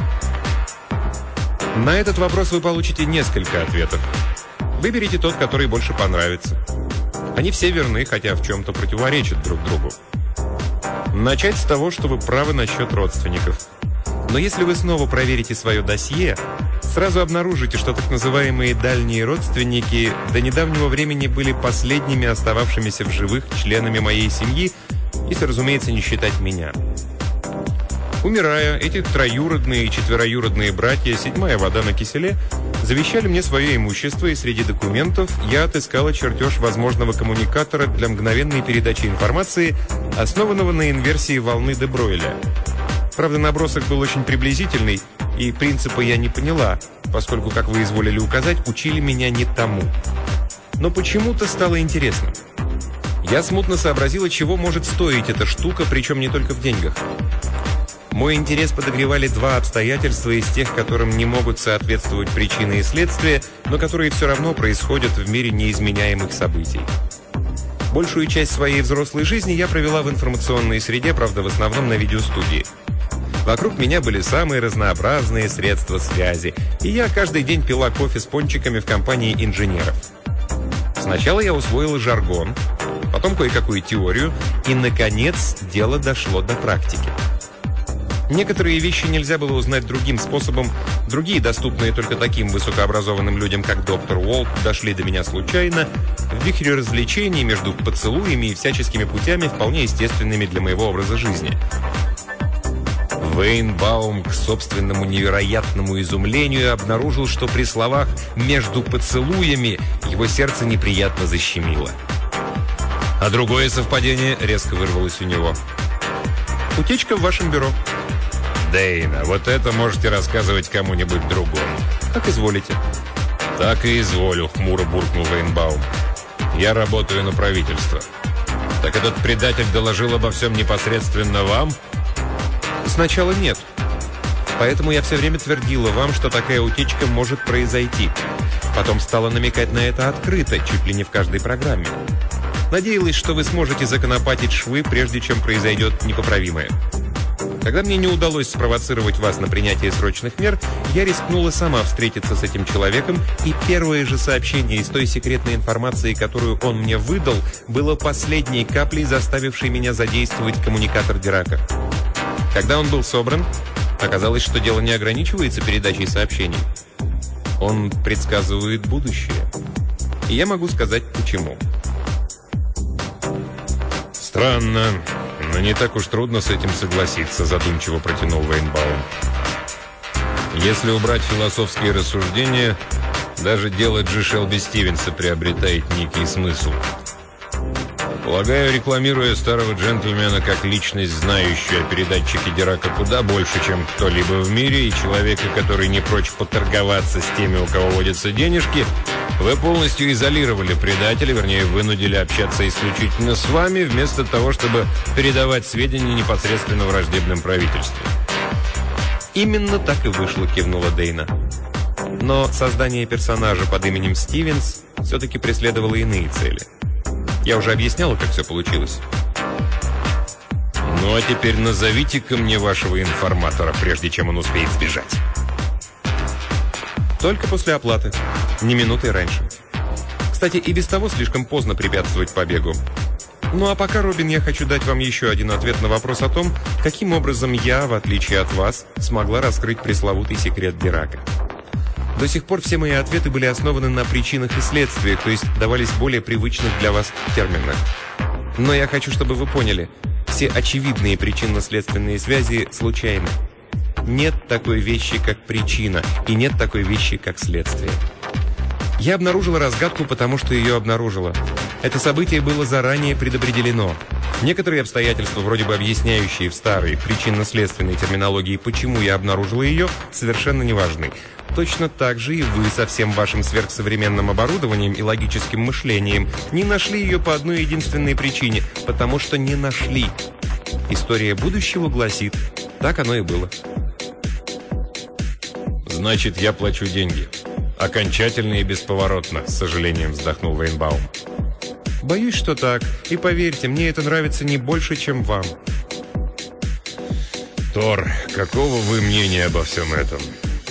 На этот вопрос вы получите несколько ответов. Выберите тот, который больше понравится. Они все верны, хотя в чем-то противоречат друг другу. Начать с того, что вы правы насчет родственников. Но если вы снова проверите свое досье, сразу обнаружите, что так называемые дальние родственники до недавнего времени были последними остававшимися в живых членами моей семьи, если, разумеется, не считать меня. Умирая, эти троюродные и четвероюродные братья, седьмая вода на киселе, завещали мне свое имущество, и среди документов я отыскала чертеж возможного коммуникатора для мгновенной передачи информации, основанного на инверсии волны де Бройля. Правда, набросок был очень приблизительный, и принципа я не поняла, поскольку, как вы изволили указать, учили меня не тому. Но почему-то стало интересно. Я смутно сообразила, чего может стоить эта штука, причем не только в деньгах. Мой интерес подогревали два обстоятельства из тех, которым не могут соответствовать причины и следствия, но которые все равно происходят в мире неизменяемых событий. Большую часть своей взрослой жизни я провела в информационной среде, правда, в основном на видеостудии. Вокруг меня были самые разнообразные средства связи, и я каждый день пила кофе с пончиками в компании инженеров. Сначала я усвоила жаргон, потом кое-какую теорию, и, наконец, дело дошло до практики. Некоторые вещи нельзя было узнать другим способом, другие, доступные только таким высокообразованным людям, как доктор Уолт, дошли до меня случайно, в вихре развлечений между поцелуями и всяческими путями, вполне естественными для моего образа жизни. Вейнбаум к собственному невероятному изумлению обнаружил, что при словах «между поцелуями» его сердце неприятно защемило. А другое совпадение резко вырвалось у него. «Утечка в вашем бюро». «Дейна, вот это можете рассказывать кому-нибудь другому». «Как изволите». «Так и изволю», — хмуро буркнул Вейнбаум. «Я работаю на правительство». «Так этот предатель доложил обо всем непосредственно вам?» «Сначала нет. Поэтому я все время твердила вам, что такая утечка может произойти. Потом стала намекать на это открыто, чуть ли не в каждой программе. Надеялась, что вы сможете законопатить швы, прежде чем произойдет непоправимое. Когда мне не удалось спровоцировать вас на принятие срочных мер, я рискнула сама встретиться с этим человеком, и первое же сообщение из той секретной информации, которую он мне выдал, было последней каплей, заставившей меня задействовать коммуникатор Дирака. Когда он был собран, оказалось, что дело не ограничивается передачей сообщений. Он предсказывает будущее. И я могу сказать, почему. «Странно, но не так уж трудно с этим согласиться», — задумчиво протянул Вейнбаум. «Если убрать философские рассуждения, даже дело Джи Шелби Стивенса приобретает некий смысл. Полагаю, рекламируя старого джентльмена как личность, знающую о передатчике Дирака куда больше, чем кто-либо в мире, и человека, который не прочь поторговаться с теми, у кого водятся денежки, вы полностью изолировали предателя, вернее, вынудили общаться исключительно с вами, вместо того, чтобы передавать сведения непосредственно враждебным правительству». «Именно так и вышло», — кивнула Дейна. «Но создание персонажа под именем Стивенс все-таки преследовало иные цели. Я уже объясняла, как все получилось». «Ну а теперь назовите-ка мне вашего информатора, прежде чем он успеет сбежать». «Только после оплаты. Не минутой раньше. Кстати, и без того слишком поздно препятствовать побегу. Ну а пока, Робин, я хочу дать вам еще один ответ на вопрос о том, каким образом я, в отличие от вас, смогла раскрыть пресловутый секрет Дирака. До сих пор все мои ответы были основаны на причинах и следствиях, то есть давались более привычных для вас терминах. Но я хочу, чтобы вы поняли, все очевидные причинно-следственные связи случайны. Нет такой вещи, как причина, и нет такой вещи, как следствие. Я обнаружила разгадку, потому что ее обнаружила. Это событие было заранее предопределено. Некоторые обстоятельства, вроде бы объясняющие в старой причинно-следственной терминологии, почему я обнаружила ее, совершенно не важны. Точно так же и вы со всем вашим сверхсовременным оборудованием и логическим мышлением не нашли ее по одной единственной причине, потому что не нашли. История будущего гласит, так оно и было. «Значит, я плачу деньги. Окончательно и бесповоротно», — с сожалением вздохнул Вейнбаум. «Боюсь, что так. И поверьте, мне это нравится не больше, чем вам». «Тор, какого вы мнения обо всем этом?»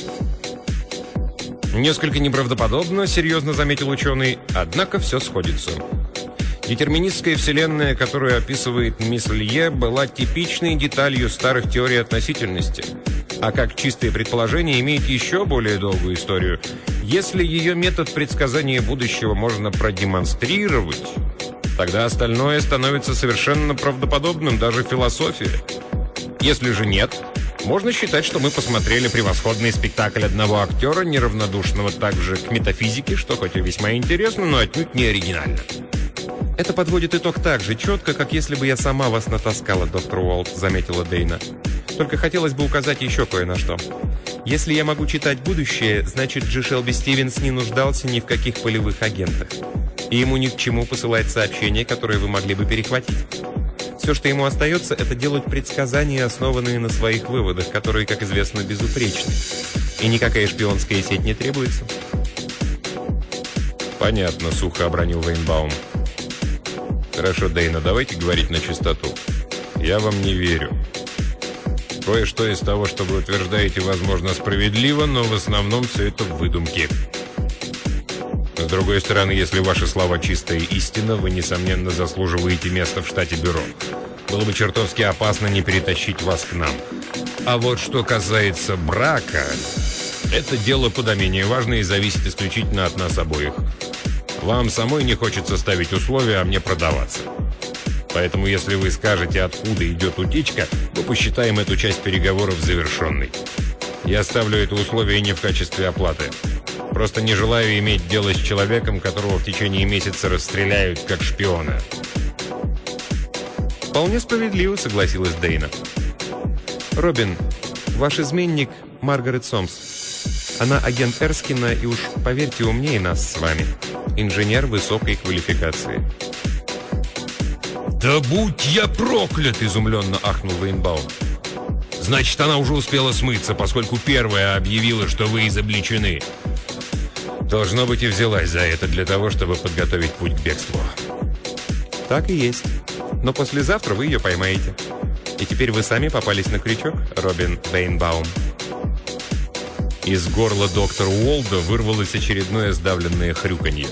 «Несколько неправдоподобно», — серьезно заметил ученый, однако все сходится. Детерминистская вселенная, которую описывает мисс Лье, была типичной деталью старых теорий относительности. А как чистое предположение имеет еще более долгую историю. Если ее метод предсказания будущего можно продемонстрировать, тогда остальное становится совершенно правдоподобным, даже философия. Если же нет, можно считать, что мы посмотрели превосходный спектакль одного актера, неравнодушного также к метафизике, что хоть и весьма интересно, но отнюдь не оригинально. «Это подводит итог так же четко, как если бы я сама вас натаскала, доктор Уолт», — заметила Дейна. «Только хотелось бы указать еще кое на что. Если я могу читать будущее, значит, Джи Шелби Стивенс не нуждался ни в каких полевых агентах. И ему ни к чему посылать сообщения, которые вы могли бы перехватить. Все, что ему остается, это делать предсказания, основанные на своих выводах, которые, как известно, безупречны. И никакая шпионская сеть не требуется». «Понятно», — сухо обронил Вейнбаум. «Хорошо, Дейна, давайте говорить на чистоту. Я вам не верю. Кое-что из того, что вы утверждаете, возможно, справедливо, но в основном все это выдумки. С другой стороны, если ваши слова чистая истина, вы, несомненно, заслуживаете места в штате бюро. Было бы чертовски опасно не перетащить вас к нам. А вот что касается брака, это дело куда менее важное и зависит исключительно от нас обоих. Вам самой не хочется ставить условия, а мне продаваться. Поэтому, если вы скажете, откуда идет утечка, мы посчитаем эту часть переговоров завершенной. Я ставлю это условие не в качестве оплаты. Просто не желаю иметь дело с человеком, которого в течение месяца расстреляют как шпиона». «Вполне справедливо», — согласилась Дейна. «Робин, ваш изменник Маргарет Сомс. Она агент Эрскина и уж, поверьте, умнее нас с вами. Инженер высокой квалификации». «Да будь я проклят!» — изумленно ахнул Вейнбаум. «Значит, она уже успела смыться, поскольку первая объявила, что вы изобличены. Должно быть, и взялась за это для того, чтобы подготовить путь к бегству». «Так и есть. Но послезавтра вы ее поймаете. И теперь вы сами попались на крючок, Робин Вейнбаум». Из горла доктора Уолда вырвалось очередное сдавленное хрюканье.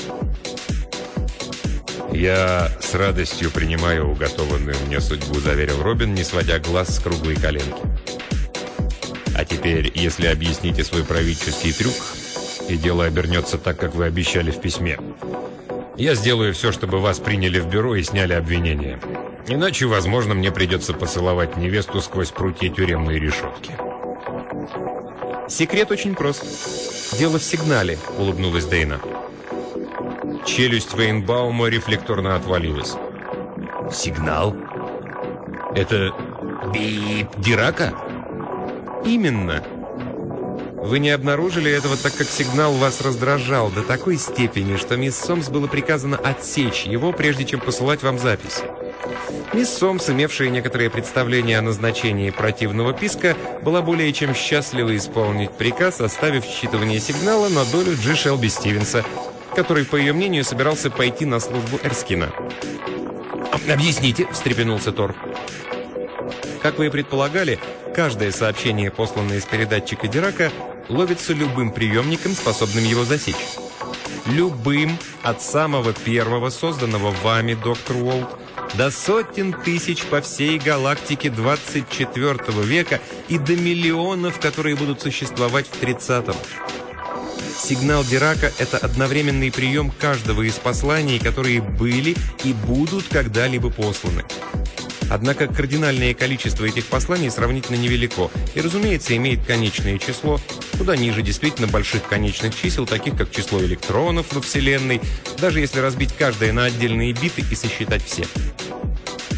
«Я с радостью принимаю уготованную мне судьбу», — заверил Робин, не сводя глаз с круглой коленки. «А теперь, если объясните свой правительский трюк, и дело обернется так, как вы обещали в письме, я сделаю все, чтобы вас приняли в бюро и сняли обвинения. Иначе, возможно, мне придется поцеловать невесту сквозь прутья тюремной решетки». «Секрет очень прост. Дело в сигнале», — улыбнулась Дейна. Челюсть Вейнбаума рефлекторно отвалилась. «Сигнал? Это бип Дирака?» «Именно. Вы не обнаружили этого, так как сигнал вас раздражал до такой степени, что мисс Сомс было приказано отсечь его, прежде чем посылать вам записи. Мисс Сомс, имевшая некоторое представление о назначении противного писка, была более чем счастлива исполнить приказ, оставив считывание сигнала на долю Джи Шелби Стивенса, который, по ее мнению, собирался пойти на службу Эрскина». «Объясните», — встрепенулся Тор. Как вы и предполагали, каждое сообщение, посланное из передатчика Дирака, ловится любым приемником, способным его засечь. Любым, от самого первого, созданного вами, доктор Уолт, до сотен тысяч по всей галактике двадцать четвёртого века и до миллионов, которые будут существовать в тридцатом. Сигнал Дирака – это одновременный прием каждого из посланий, которые были и будут когда-либо посланы. Однако кардинальное количество этих посланий сравнительно невелико и, разумеется, имеет конечное число, куда ниже действительно больших конечных чисел, таких как число электронов во Вселенной, даже если разбить каждое на отдельные биты и сосчитать все.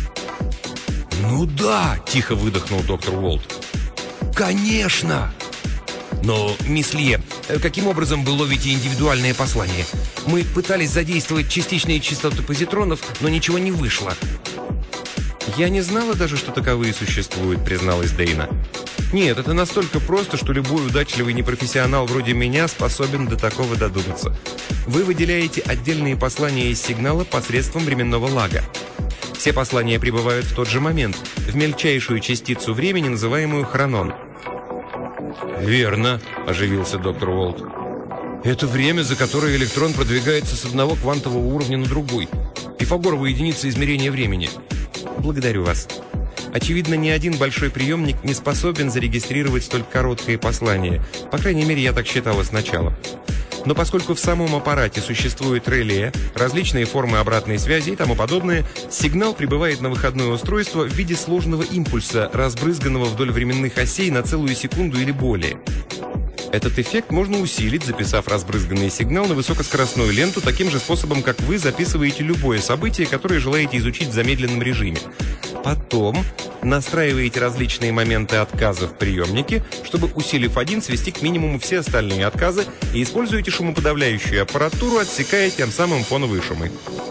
«Ну да!» – тихо выдохнул доктор Уолт. «Конечно!» «Но, мисс Ли, каким образом вы ловите индивидуальные послания? Мы пытались задействовать частичные частоты позитронов, но ничего не вышло». «Я не знала даже, что таковые существуют», — призналась Дейна. «Нет, это настолько просто, что любой удачливый непрофессионал вроде меня способен до такого додуматься. Вы выделяете отдельные послания из сигнала посредством временного лага. Все послания прибывают в тот же момент, в мельчайшую частицу времени, называемую хронон». «Верно», — оживился доктор Уолт. «Это время, за которое электрон продвигается с одного квантового уровня на другой. Пифагорова единица измерения времени». «Благодарю вас. Очевидно, ни один большой приемник не способен зарегистрировать столь короткое послание. По крайней мере, я так считала сначала. Но поскольку в самом аппарате существует реле, различные формы обратной связи и тому подобное, сигнал прибывает на выходное устройство в виде сложного импульса, разбрызганного вдоль временных осей на целую секунду или более. Этот эффект можно усилить, записав разбрызганный сигнал на высокоскоростную ленту таким же способом, как вы записываете любое событие, которое желаете изучить в замедленном режиме. Потом настраиваете различные моменты отказа в приемнике, чтобы, усилив один, свести к минимуму все остальные отказы, и используете шумоподавляющую аппаратуру, отсекая тем самым фоновые шумы.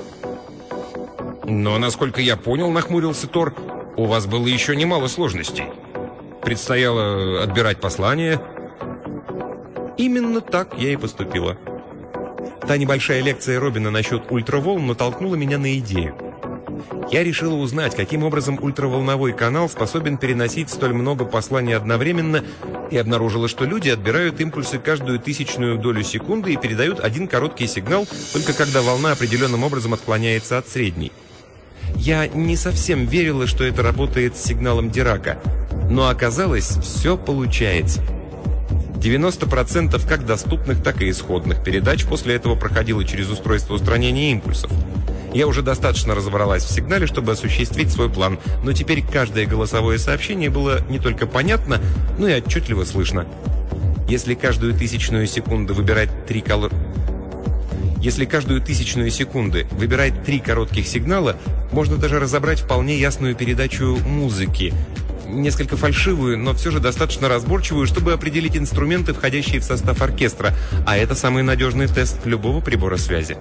«Но, насколько я понял, — нахмурился Тор, — у вас было еще немало сложностей. Предстояло отбирать послания». Именно так я и поступила. Та небольшая лекция Робина насчет ультраволн натолкнула меня на идею. Я решила узнать, каким образом ультраволновой канал способен переносить столь много посланий одновременно, и обнаружила, что люди отбирают импульсы каждую тысячную долю секунды и передают один короткий сигнал, только когда волна определенным образом отклоняется от средней. Я не совсем верила, что это работает с сигналом Дирака, но оказалось, все получается. девяносто процентов как доступных, так и исходных передач после этого проходило через устройство устранения импульсов. Я уже достаточно разобралась в сигнале, чтобы осуществить свой план, но теперь каждое голосовое сообщение было не только понятно, но и отчетливо слышно. Если каждую тысячную секунду выбирать три колор... Если каждую тысячную секунды выбирать три коротких сигнала, можно даже разобрать вполне ясную передачу музыки. Несколько фальшивую, но все же достаточно разборчивую, чтобы определить инструменты, входящие в состав оркестра, а это самый надежный тест любого прибора связи.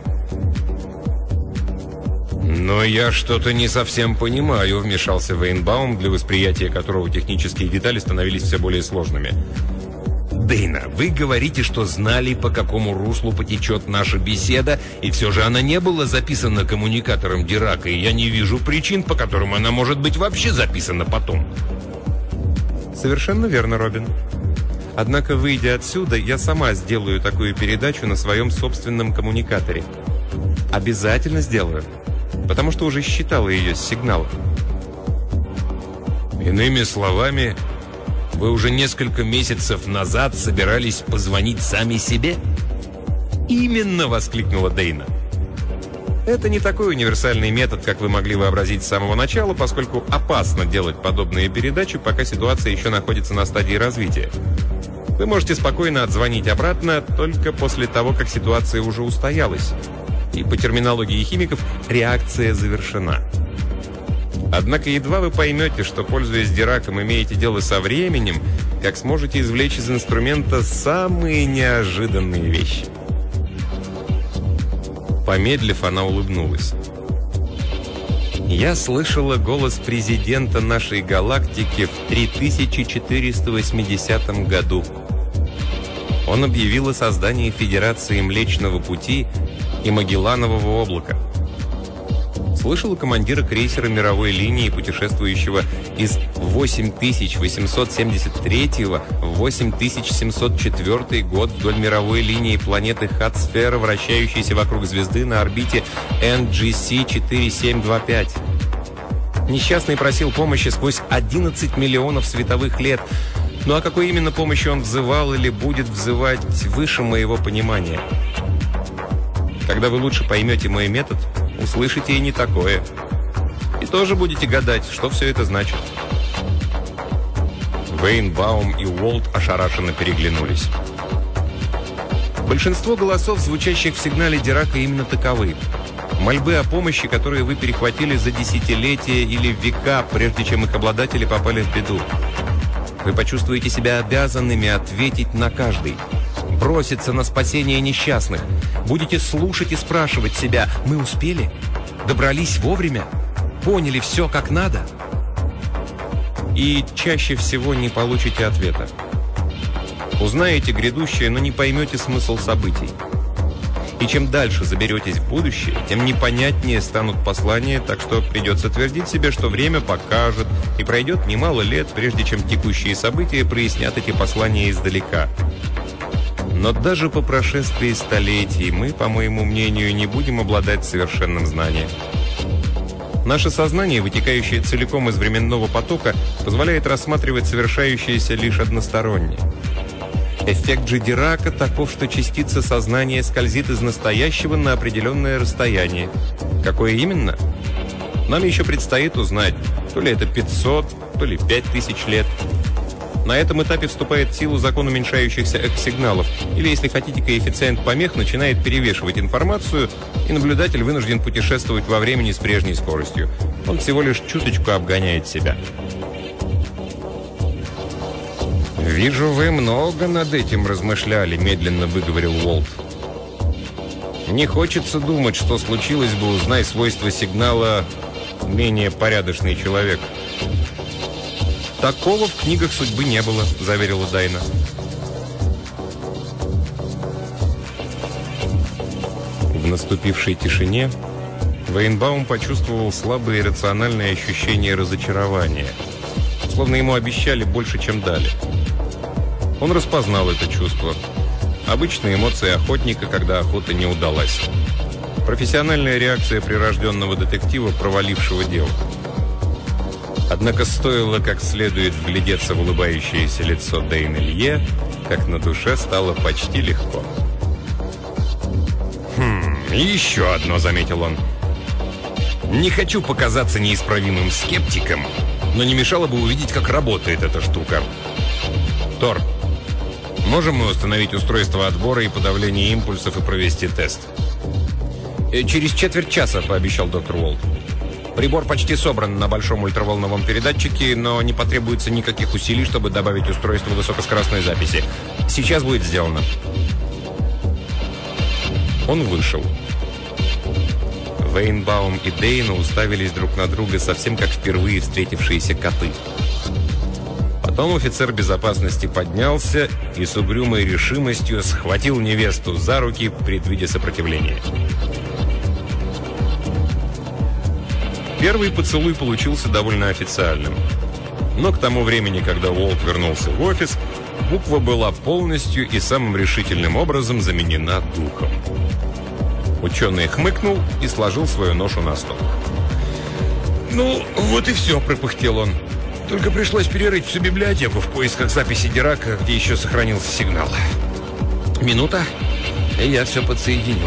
«Но я что-то не совсем понимаю», — вмешался Вейнбаум, для восприятия которого технические детали становились все более сложными. «Дейна, вы говорите, что знали, по какому руслу потечет наша беседа, и все же она не была записана коммуникатором Дирака, и я не вижу причин, по которым она может быть вообще записана потом». Совершенно верно, Робин. Однако, выйдя отсюда, я сама сделаю такую передачу на своем собственном коммуникаторе. Обязательно сделаю, потому что уже считала ее с сигналом. Иными словами, вы уже несколько месяцев назад собирались позвонить сами себе? «Именно!» — воскликнула Дейна. Это не такой универсальный метод, как вы могли вообразить с самого начала, поскольку опасно делать подобные передачи, пока ситуация еще находится на стадии развития. Вы можете спокойно отзвонить обратно только после того, как ситуация уже устоялась. И по терминологии химиков реакция завершена. Однако едва вы поймете, что, пользуясь Дираком, имеете дело со временем, как сможете извлечь из инструмента самые неожиданные вещи. Помедлив, она улыбнулась. Я слышала голос президента нашей галактики в три тысячи четыреста восьмидесятом году. Он объявил о создании Федерации Млечного Пути и Магелланового облака. Слышала командира крейсера мировой линии, путешествующего из восемь тысяч восемьсот семьдесят третьего в восемь тысяч семьсот четвёртый год вдоль мировой линии планеты Хат-сфера, вращающейся вокруг звезды на орбите эн джи си четыре семь два пять. Несчастный просил помощи сквозь одиннадцать миллионов световых лет. Ну а какой именно помощи он взывал или будет взывать, выше моего понимания. Когда вы лучше поймете мой метод, услышите и не такое. И тоже будете гадать, что все это значит. Вейнбаум и Уолт ошарашенно переглянулись. Большинство голосов, звучащих в сигнале Дирака, именно таковы. Мольбы о помощи, которые вы перехватили за десятилетия или века, прежде чем их обладатели попали в беду. Вы почувствуете себя обязанными ответить на каждый. Броситься на спасение несчастных. Будете слушать и спрашивать себя: мы успели? Добрались вовремя? Поняли все как надо? И чаще всего не получите ответа. Узнаете грядущее, но не поймете смысл событий. И чем дальше заберетесь в будущее, тем непонятнее станут послания, так что придется твердить себе, что время покажет, и пройдет немало лет, прежде чем текущие события прояснят эти послания издалека. Но даже по прошествии столетий мы, по моему мнению, не будем обладать совершенным знанием. Наше сознание, вытекающее целиком из временного потока, позволяет рассматривать совершающееся лишь односторонне. Эффект же Дирака таков, что частица сознания скользит из настоящего на определенное расстояние. Какое именно? Нам еще предстоит узнать, то ли это пятьсот, то ли пять тысяч лет. На этом этапе вступает в силу закон уменьшающихся эхосигналов, или, если хотите, коэффициент помех начинает перевешивать информацию, и наблюдатель вынужден путешествовать во времени с прежней скоростью. Он всего лишь чуточку обгоняет себя. «Вижу, вы много над этим размышляли», — медленно выговорил Уолт. «Не хочется думать, что случилось бы, узнай свойства сигнала менее порядочный человек». «Такого в книгах судьбы не было», — заверила Дайна. В наступившей тишине Вейнбаум почувствовал слабое иррациональное ощущение разочарования, словно ему обещали больше, чем дали. Он распознал это чувство. Обычные эмоции охотника, когда охота не удалась. Профессиональная реакция прирожденного детектива, провалившего дело. Однако стоило как следует вглядеться в улыбающееся лицо Дейна Лье, как на душе стало почти легко. «Хм, и еще одно», — заметил он. «Не хочу показаться неисправимым скептиком, но не мешало бы увидеть, как работает эта штука. Тор, можем мы установить устройство отбора и подавления импульсов и провести тест?» «Через четверть часа», — пообещал доктор Уолт. «Прибор почти собран на большом ультраволновом передатчике, но не потребуется никаких усилий, чтобы добавить устройство высокоскоростной записи. Сейчас будет сделано». Он вышел. Вейнбаум и Дейна уставились друг на друга, совсем как впервые встретившиеся коты. Потом офицер безопасности поднялся и с угрюмой решимостью схватил невесту за руки, предвидя сопротивление. Первый поцелуй получился довольно официальным. Но к тому времени, когда Уолт вернулся в офис, буква была полностью и самым решительным образом заменена духом. Ученый хмыкнул и сложил свою ношу на стол. «Ну, вот и все», — пропыхтел он. «Только пришлось перерыть всю библиотеку в поисках записи Дирака, где еще сохранился сигнал. Минута, и я все подсоединю».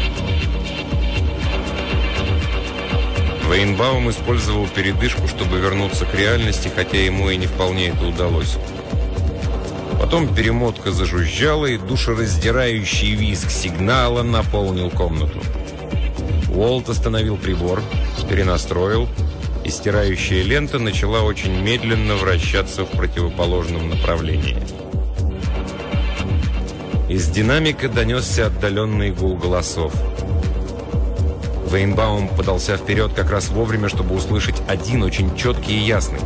Вейнбаум использовал передышку, чтобы вернуться к реальности, хотя ему и не вполне это удалось. Потом перемотка зажужжала, и душераздирающий визг сигнала наполнил комнату. Уолт остановил прибор, перенастроил, и стирающая лента начала очень медленно вращаться в противоположном направлении. Из динамика донесся отдаленный гул голосов. Вейнбаум подался вперед как раз вовремя, чтобы услышать один очень четкий и ясный.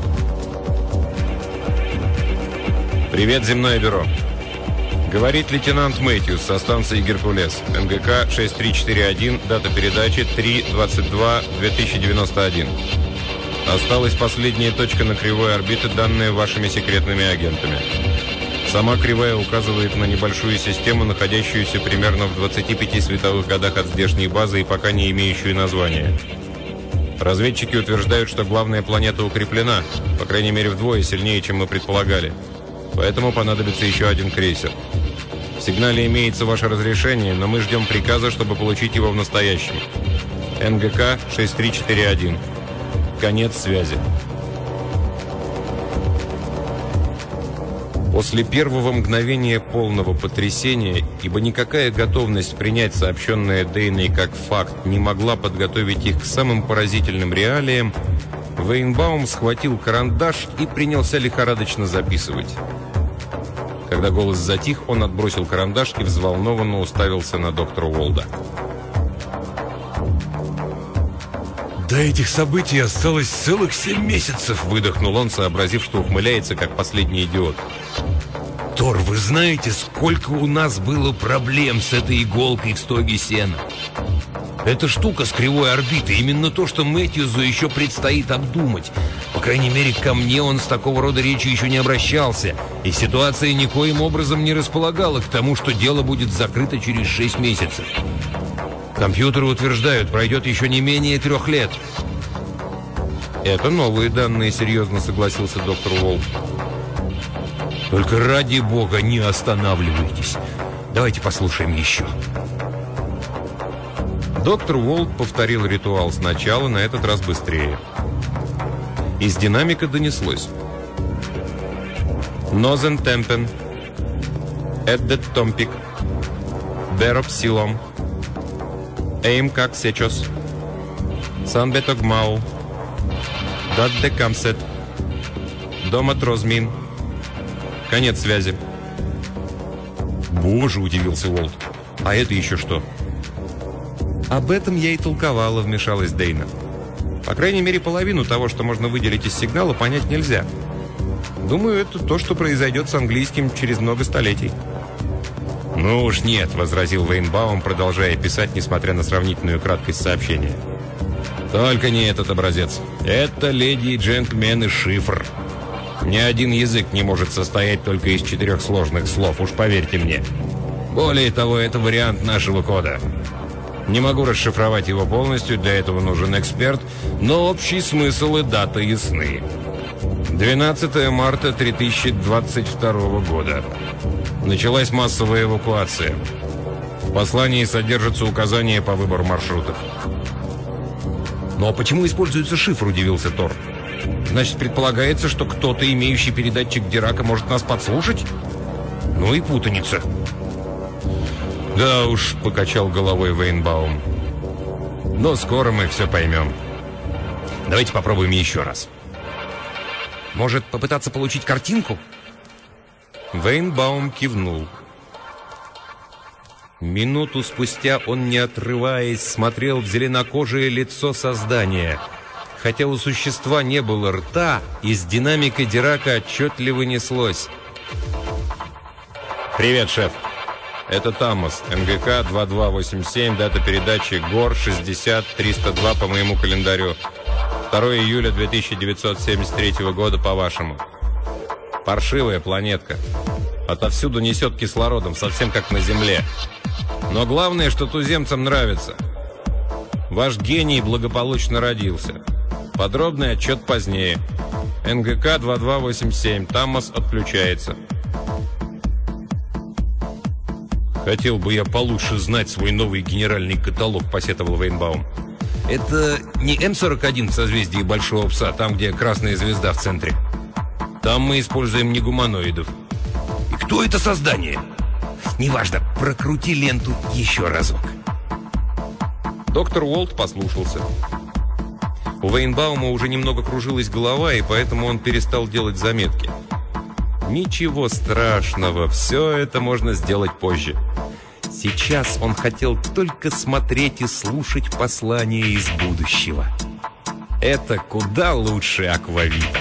«Привет, земное бюро. Говорит лейтенант Мэтьюс со станции «Геркулес». МГК шесть три четыре один, дата передачи три двадцать два две тысячи девяносто один. Осталась последняя точка на кривой орбиты, данная вашими секретными агентами. Сама кривая указывает на небольшую систему, находящуюся примерно в двадцати пяти световых годах от здешней базы и пока не имеющую названия. Разведчики утверждают, что главная планета укреплена, по крайней мере вдвое сильнее, чем мы предполагали. Поэтому понадобится еще один крейсер. В сигнале имеется ваше разрешение, но мы ждем приказа, чтобы получить его в настоящем. МГК шесть три четыре один. Конец связи. После первого мгновения полного потрясения, ибо никакая готовность принять сообщенное Дейной как факт не могла подготовить их к самым поразительным реалиям, Вейнбаум схватил карандаш и принялся лихорадочно записывать. Когда голос затих, он отбросил карандаш и взволнованно уставился на доктора Уолда. «До этих событий осталось целых семь месяцев», — выдохнул он, сообразив, что ухмыляется, как последний идиот. «Тор, вы знаете, сколько у нас было проблем с этой иголкой в стоге сена? Эта штука с кривой орбитой — именно то, что Мэтьюзу еще предстоит обдумать. По крайней мере, ко мне он с такого рода речью еще не обращался, и ситуация никоим образом не располагала к тому, что дело будет закрыто через шесть месяцев. Компьютеры утверждают, пройдет еще не менее трех лет». «Это новые данные», — серьезно согласился доктор Уолт. «Только ради бога не останавливайтесь. Давайте послушаем еще». Доктор Уолт повторил ритуал сначала, на этот раз быстрее. Из динамика донеслось: «Нозен темпен, эддет томпик, бероп силом, эйм как сечос, санбетогмау, дадде камсет, домат розмин». Конец связи. «Боже!» — удивился Уолт. «А это еще что?» «Об этом я и толковала», — вмешалась Дейна. «По крайней мере, половину того, что можно выделить из сигнала, понять нельзя. Думаю, это то, что произойдет с английским через много столетий». «Ну уж нет», — возразил Вейнбаум, продолжая писать, несмотря на сравнительную краткость сообщения. «Только не этот образец. Это, леди и джентльмены, шифр. Ни один язык не может состоять только из четырех сложных слов, уж поверьте мне. Более того, это вариант нашего кода. Не могу расшифровать его полностью, для этого нужен эксперт, но общий смысл и дата ясны. двенадцатое марта две тысячи двадцать второго года. Началась массовая эвакуация. В послании содержатся указания по выбору маршрутов». «Но почему используется шифр?» — удивился Тор. «Значит, предполагается, что кто-то, имеющий передатчик Дирака, может нас подслушать? Ну и путаница». «Да уж», — покачал головой Вейнбаум. «Но скоро мы все поймем. Давайте попробуем еще раз». «Может, попытаться получить картинку?» Вейнбаум кивнул. Минуту спустя он, не отрываясь, смотрел в зеленокожее лицо создания. Хотя у существа не было рта, из динамика Дирака отчетливо неслось: «Привет, шеф. Это Тамос, эн гэ ка два два восемь семь, дата передачи ГОР шестьдесят триста два по моему календарю. второе июля две тысячи девятьсот семьдесят третьего года по вашему. Паршивая планетка. Отовсюду несет кислородом, совсем как на Земле. Но главное, что туземцам нравится. Ваш гений благополучно родился. Подробный отчет позднее. эн гэ ка два два восемь семь, Тамос отключается». «Хотел бы я получше знать свой новый генеральный каталог», — посетовал Вейнбаум. «Это не эм сорок один в созвездии Большого Пса, там, где красная звезда в центре. Там мы используем не гуманоидов. И кто это создание?» «Неважно, прокрути ленту еще разок». Доктор Уолт послушался. У Вейнбаума уже немного кружилась голова, и поэтому он перестал делать заметки. Ничего страшного, все это можно сделать позже. Сейчас он хотел только смотреть и слушать послания из будущего. Это куда лучше аквавита.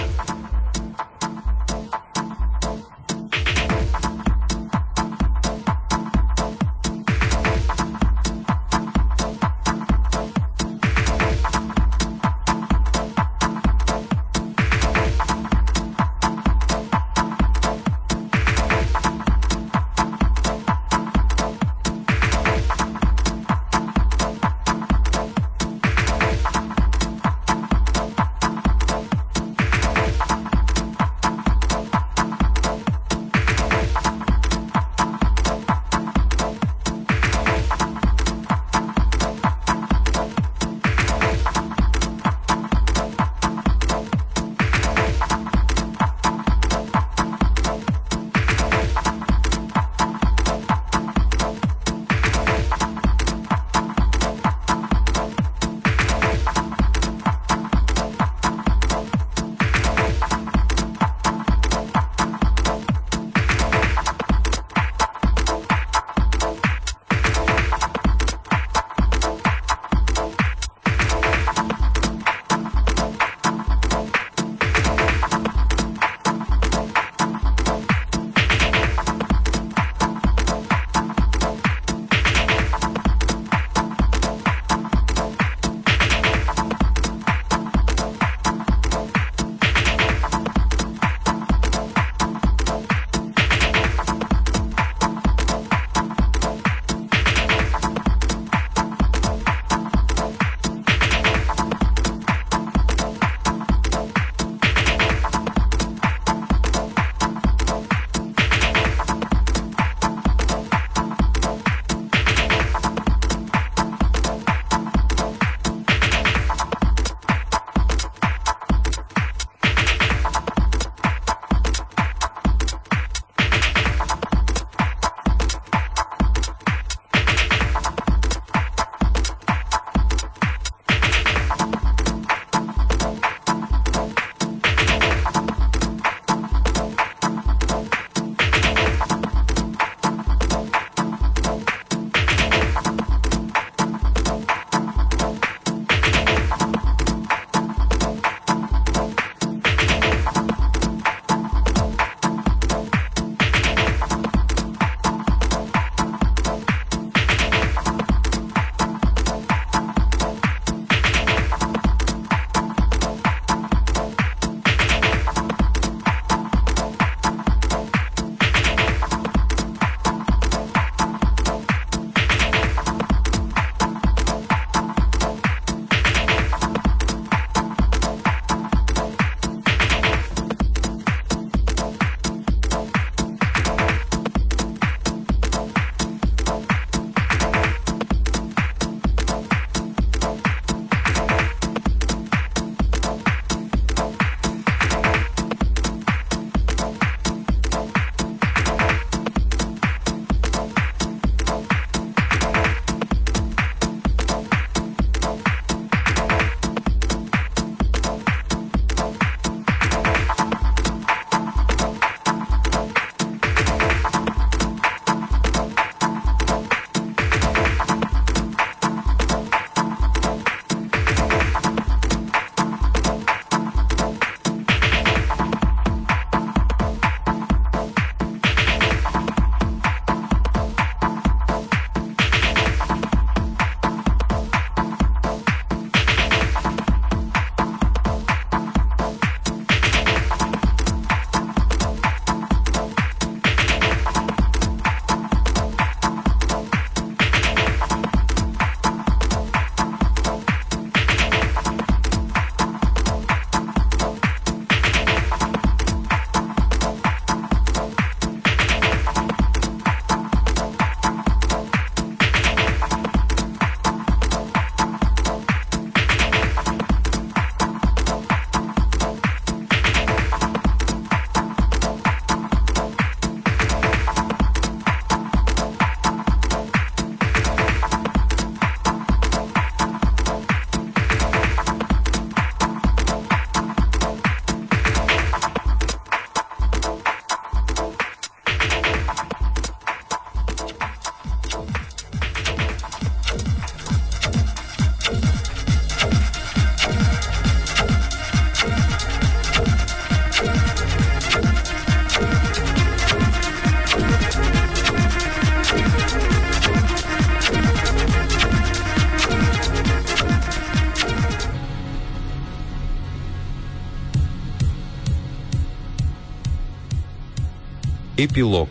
Эпилог.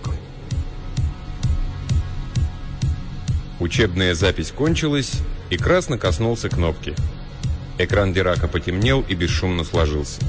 Учебная запись кончилась, и Красно коснулся кнопки. Экран Дирака потемнел и бесшумно сложился.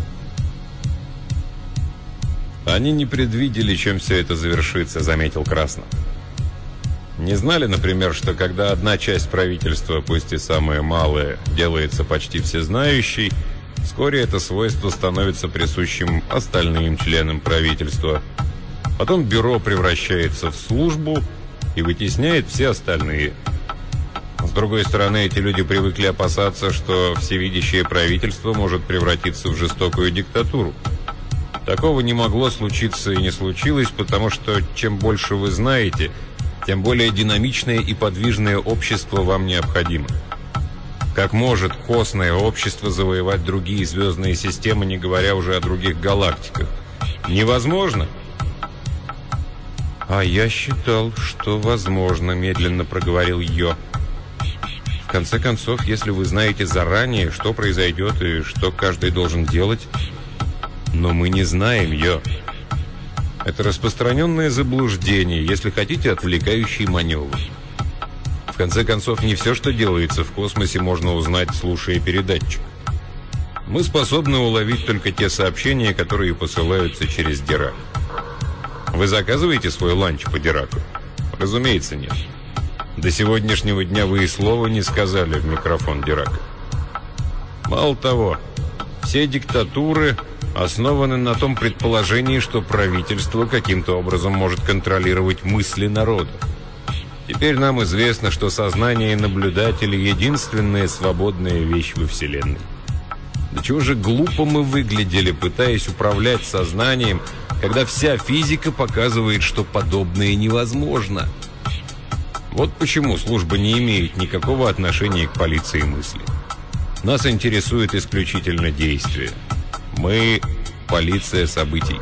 «Они не предвидели, чем все это завершится», — заметил Красно. «Не знали, например, что когда одна часть правительства, пусть и самая малая, делается почти всезнающей, вскоре это свойство становится присущим остальным членам правительства. Потом бюро превращается в службу и вытесняет все остальные. С другой стороны, эти люди привыкли опасаться, что всевидящее правительство может превратиться в жестокую диктатуру. Такого не могло случиться и не случилось, потому что чем больше вы знаете, тем более динамичное и подвижное общество вам необходимо. Как может косное общество завоевать другие звездные системы, не говоря уже о других галактиках? Невозможно. «А я считал, что возможно», — медленно проговорил Йо. «В конце концов, если вы знаете заранее, что произойдет и что каждый должен делать...» «Но мы не знаем, Йо. Это распространенное заблуждение, если хотите, отвлекающий маневр. В конце концов, не все, что делается в космосе, можно узнать, слушая передатчик. Мы способны уловить только те сообщения, которые посылаются через Дирак. Вы заказываете свой ланч по Дираку? Разумеется, нет. До сегодняшнего дня вы и слова не сказали в микрофон Дирака. Мало того, все диктатуры основаны на том предположении, что правительство каким-то образом может контролировать мысли народа. Теперь нам известно, что сознание наблюдателя — единственная свободная вещь во Вселенной. До чего же глупо мы выглядели, пытаясь управлять сознанием, когда вся физика показывает, что подобное невозможно. Вот почему служба не имеет никакого отношения к полиции мысли. Нас интересует исключительно действие. Мы — полиция событий».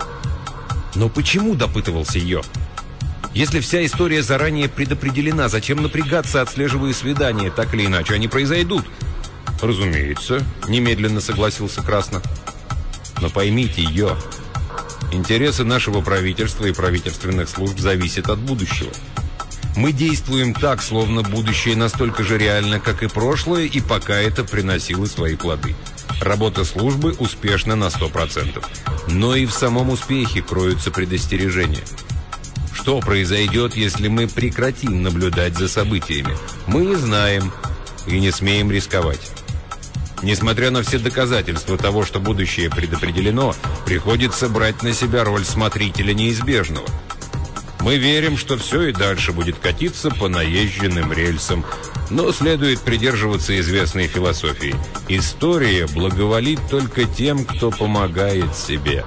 «Но почему?» — допытывался Йо. «Если вся история заранее предопределена, зачем напрягаться, отслеживая свидания? Так или иначе, они произойдут». «Разумеется», — немедленно согласился Красно. «Но поймите, Йо, интересы нашего правительства и правительственных служб зависят от будущего. Мы действуем так, словно будущее настолько же реально, как и прошлое, и пока это приносило свои плоды. Работа службы успешна на сто процентов. Но и в самом успехе кроются предостережения. Что произойдет, если мы прекратим наблюдать за событиями? Мы не знаем и не смеем рисковать. Несмотря на все доказательства того, что будущее предопределено, приходится брать на себя роль смотрителя неизбежного. Мы верим, что все и дальше будет катиться по наезженным рельсам, но следует придерживаться известной философии. История благоволит только тем, кто помогает себе.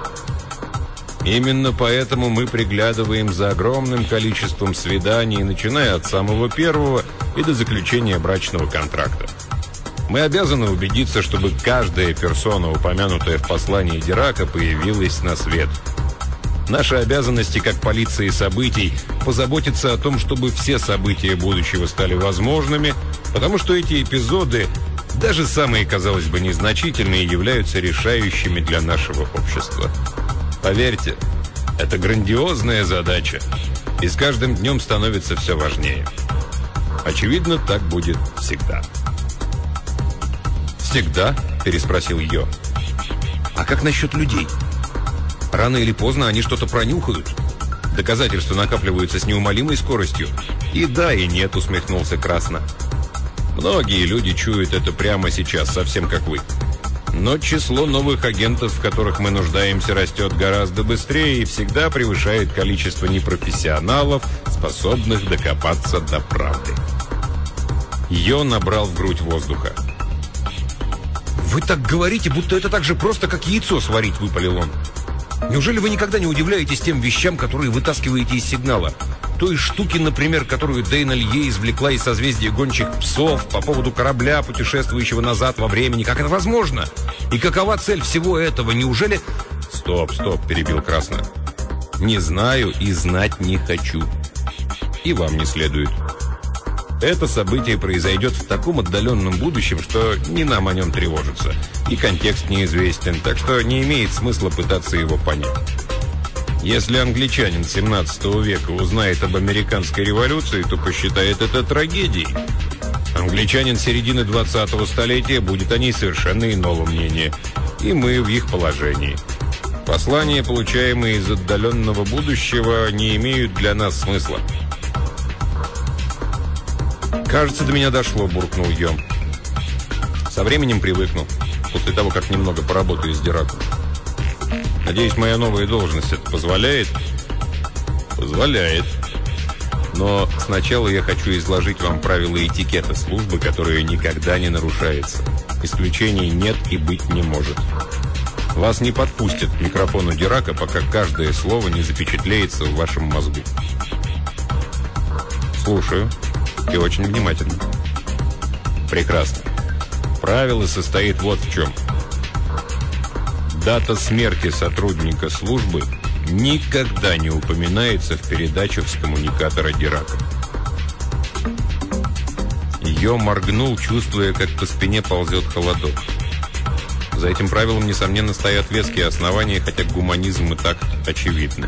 Именно поэтому мы приглядываем за огромным количеством свиданий, начиная от самого первого и до заключения брачного контракта. Мы обязаны убедиться, чтобы каждая персона, упомянутая в послании Дирака, появилась на свет. Наши обязанности как полиции событий позаботиться о том, чтобы все события будущего стали возможными, потому что эти эпизоды, даже самые, казалось бы, незначительные, являются решающими для нашего общества. Поверьте, это грандиозная задача, и с каждым днем становится все важнее. Очевидно, так будет всегда. «Всегда?» – переспросил Йо. «А как насчет людей? Рано или поздно они что-то пронюхают. Доказательства накапливаются с неумолимой скоростью». «И да, и нет», – усмехнулся Красно. «Многие люди чуют это прямо сейчас, совсем как вы. Но число новых агентов, в которых мы нуждаемся, растет гораздо быстрее и всегда превышает количество непрофессионалов, способных докопаться до правды». Йо набрал в грудь воздуха. «Вы так говорите, будто это так же просто, как яйцо сварить», — выпалил он. «Неужели вы никогда не удивляетесь тем вещам, которые вытаскиваете из сигнала? Той штуки, например, которую Дейна Лье извлекла из созвездия гончих псов по поводу корабля, путешествующего назад во времени. Как это возможно? И какова цель всего этого? Неужели...» «Стоп, стоп», — перебил Красно. «Не знаю и знать не хочу. И вам не следует. Это событие произойдет в таком отдаленном будущем, что не нам о нем тревожиться. И контекст неизвестен, так что не имеет смысла пытаться его понять. Если англичанин семнадцатого века узнает об американской революции, то посчитает это трагедией. Англичанин середины двадцатого столетия будет о ней совершенно иного мнения. И мы в их положении. Послания, получаемые из отдаленного будущего, не имеют для нас смысла. «Кажется, до меня дошло», — буркнул Йо. «Со временем привыкну, после того, как немного поработаю с Дираком. Надеюсь, моя новая должность это позволяет?» «Позволяет. Но сначала я хочу изложить вам правила этикета службы, которые никогда не нарушаются. Исключений нет и быть не может. Вас не подпустят к микрофону Дирака, пока каждое слово не запечатлеется в вашем мозгу». «Слушаю. И очень внимательно». «Прекрасно. Правило состоит вот в чем. Дата смерти сотрудника службы никогда не упоминается в передачах с коммуникатора Дирака». Йо моргнул, чувствуя, как по спине ползет холодок. За этим правилом, несомненно, стоят веские основания, хотя гуманизм и так очевидны.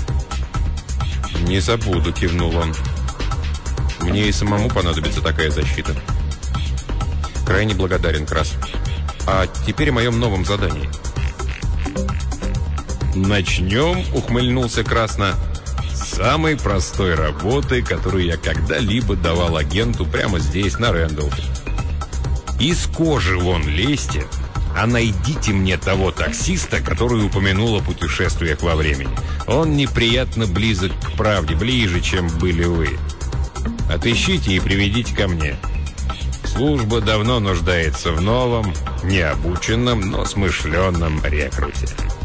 «Не забуду», — кивнул он. «Мне и самому понадобится такая защита». «Крайне благодарен, Крас. А теперь о моем новом задании». «Начнем», — ухмыльнулся Красно, «с самой простой работы, которую я когда-либо давал агенту прямо здесь, на Рэндалфе. Из кожи вон лезьте, а найдите мне того таксиста, который упомянул о путешествиях во времени. Он неприятно близок к правде, ближе, чем были вы. Отыщите и приведите ко мне. Служба давно нуждается в новом, необученном, но смышленном рекруте».